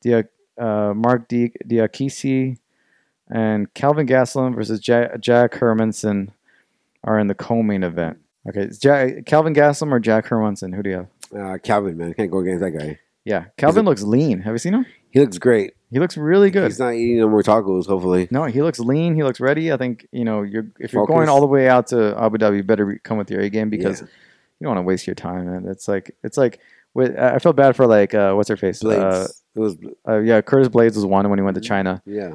Diakisi and Calvin Gastelum versus Jack Hermanson are in the co-main event. Okay, it's Calvin Gastelum or Jack Hermanson? Who do you have? Calvin, man. Can't go against that guy. Yeah, Calvin looks lean. Have you seen him? He looks great. He looks really good. He's not eating no more tacos, hopefully. No, he looks lean. He looks ready. I think, you know, if you're going all the way out to Abu Dhabi, you better come with your A game because you don't want to waste your time, man. It's like I feel bad for like what's her face? Blades. It was Curtis Blades was one when he went to China. Yeah.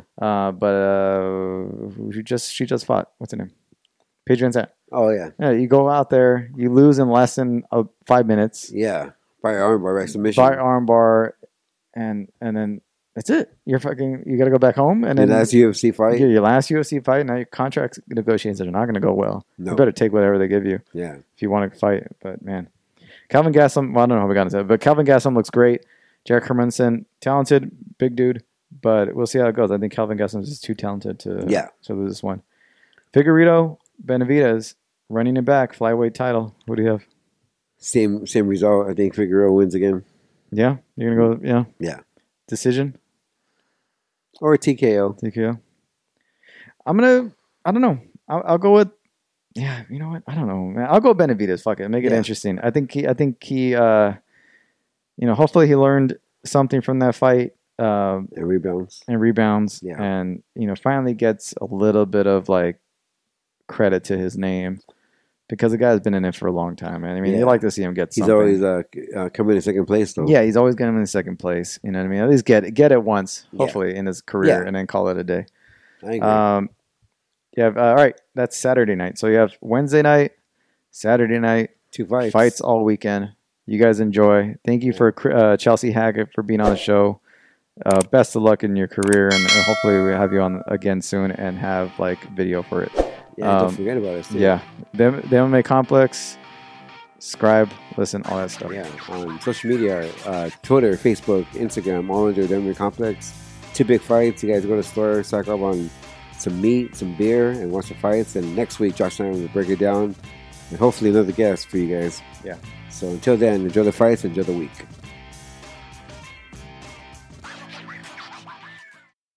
But she just fought. What's her name? Paige VanZant. Oh yeah. Yeah, you go out there, you lose in less than 5 minutes. Yeah. By armbar, by submission. By armbar, and then that's it. You got to go back home, and then your last UFC fight. Your last UFC fight. Now your contract negotiations are not going to go well. No. You better take whatever they give you. Yeah. If you want to fight, but man, Calvin Gastelum. Well, I don't know how we got into it, but Calvin Gastelum looks great. Jack Hermanson, talented, big dude, but we'll see how it goes. I think Calvin Gastelum is just too talented to lose this one. Figueiredo, Benavidez, running it back, flyweight title. What do you have? Same result. I think Figueiredo wins again. Yeah, you're gonna go. Yeah. Yeah. Decision. Or TKO. TKO. I don't know. I'll go with. Yeah, you know what? I don't know, man. I'll go Benavidez. Fuck it, make it interesting. I think he. You know, hopefully he learned something from that fight. And rebounds. Yeah. And you know, finally gets a little bit of like credit to his name. Because the guy's been in it for a long time, man. I mean, you like to see him get something. He's always coming in second place, though. Yeah, he's always getting in second place. You know what I mean? At least get it once, hopefully, in his career, and then call it a day. I agree. All right, that's Saturday night. So you have Wednesday night, Saturday night. 2 fights. Fights all weekend. You guys enjoy. Thank you for Chelsea Hackett for being on the show. Best of luck in your career, and hopefully we'll have you on again soon and have like video for it. Yeah, don't forget about us. Too. Yeah, the MMA Complex. Subscribe, listen, all that stuff. Yeah, on social media, Twitter, Facebook, Instagram, all under the MMA Complex. 2 big fights. You guys go to the store, stock up on some meat, some beer, and watch the fights. And next week, Josh and I will break it down, and hopefully another guest for you guys. Yeah. So until then, enjoy the fights, enjoy the week.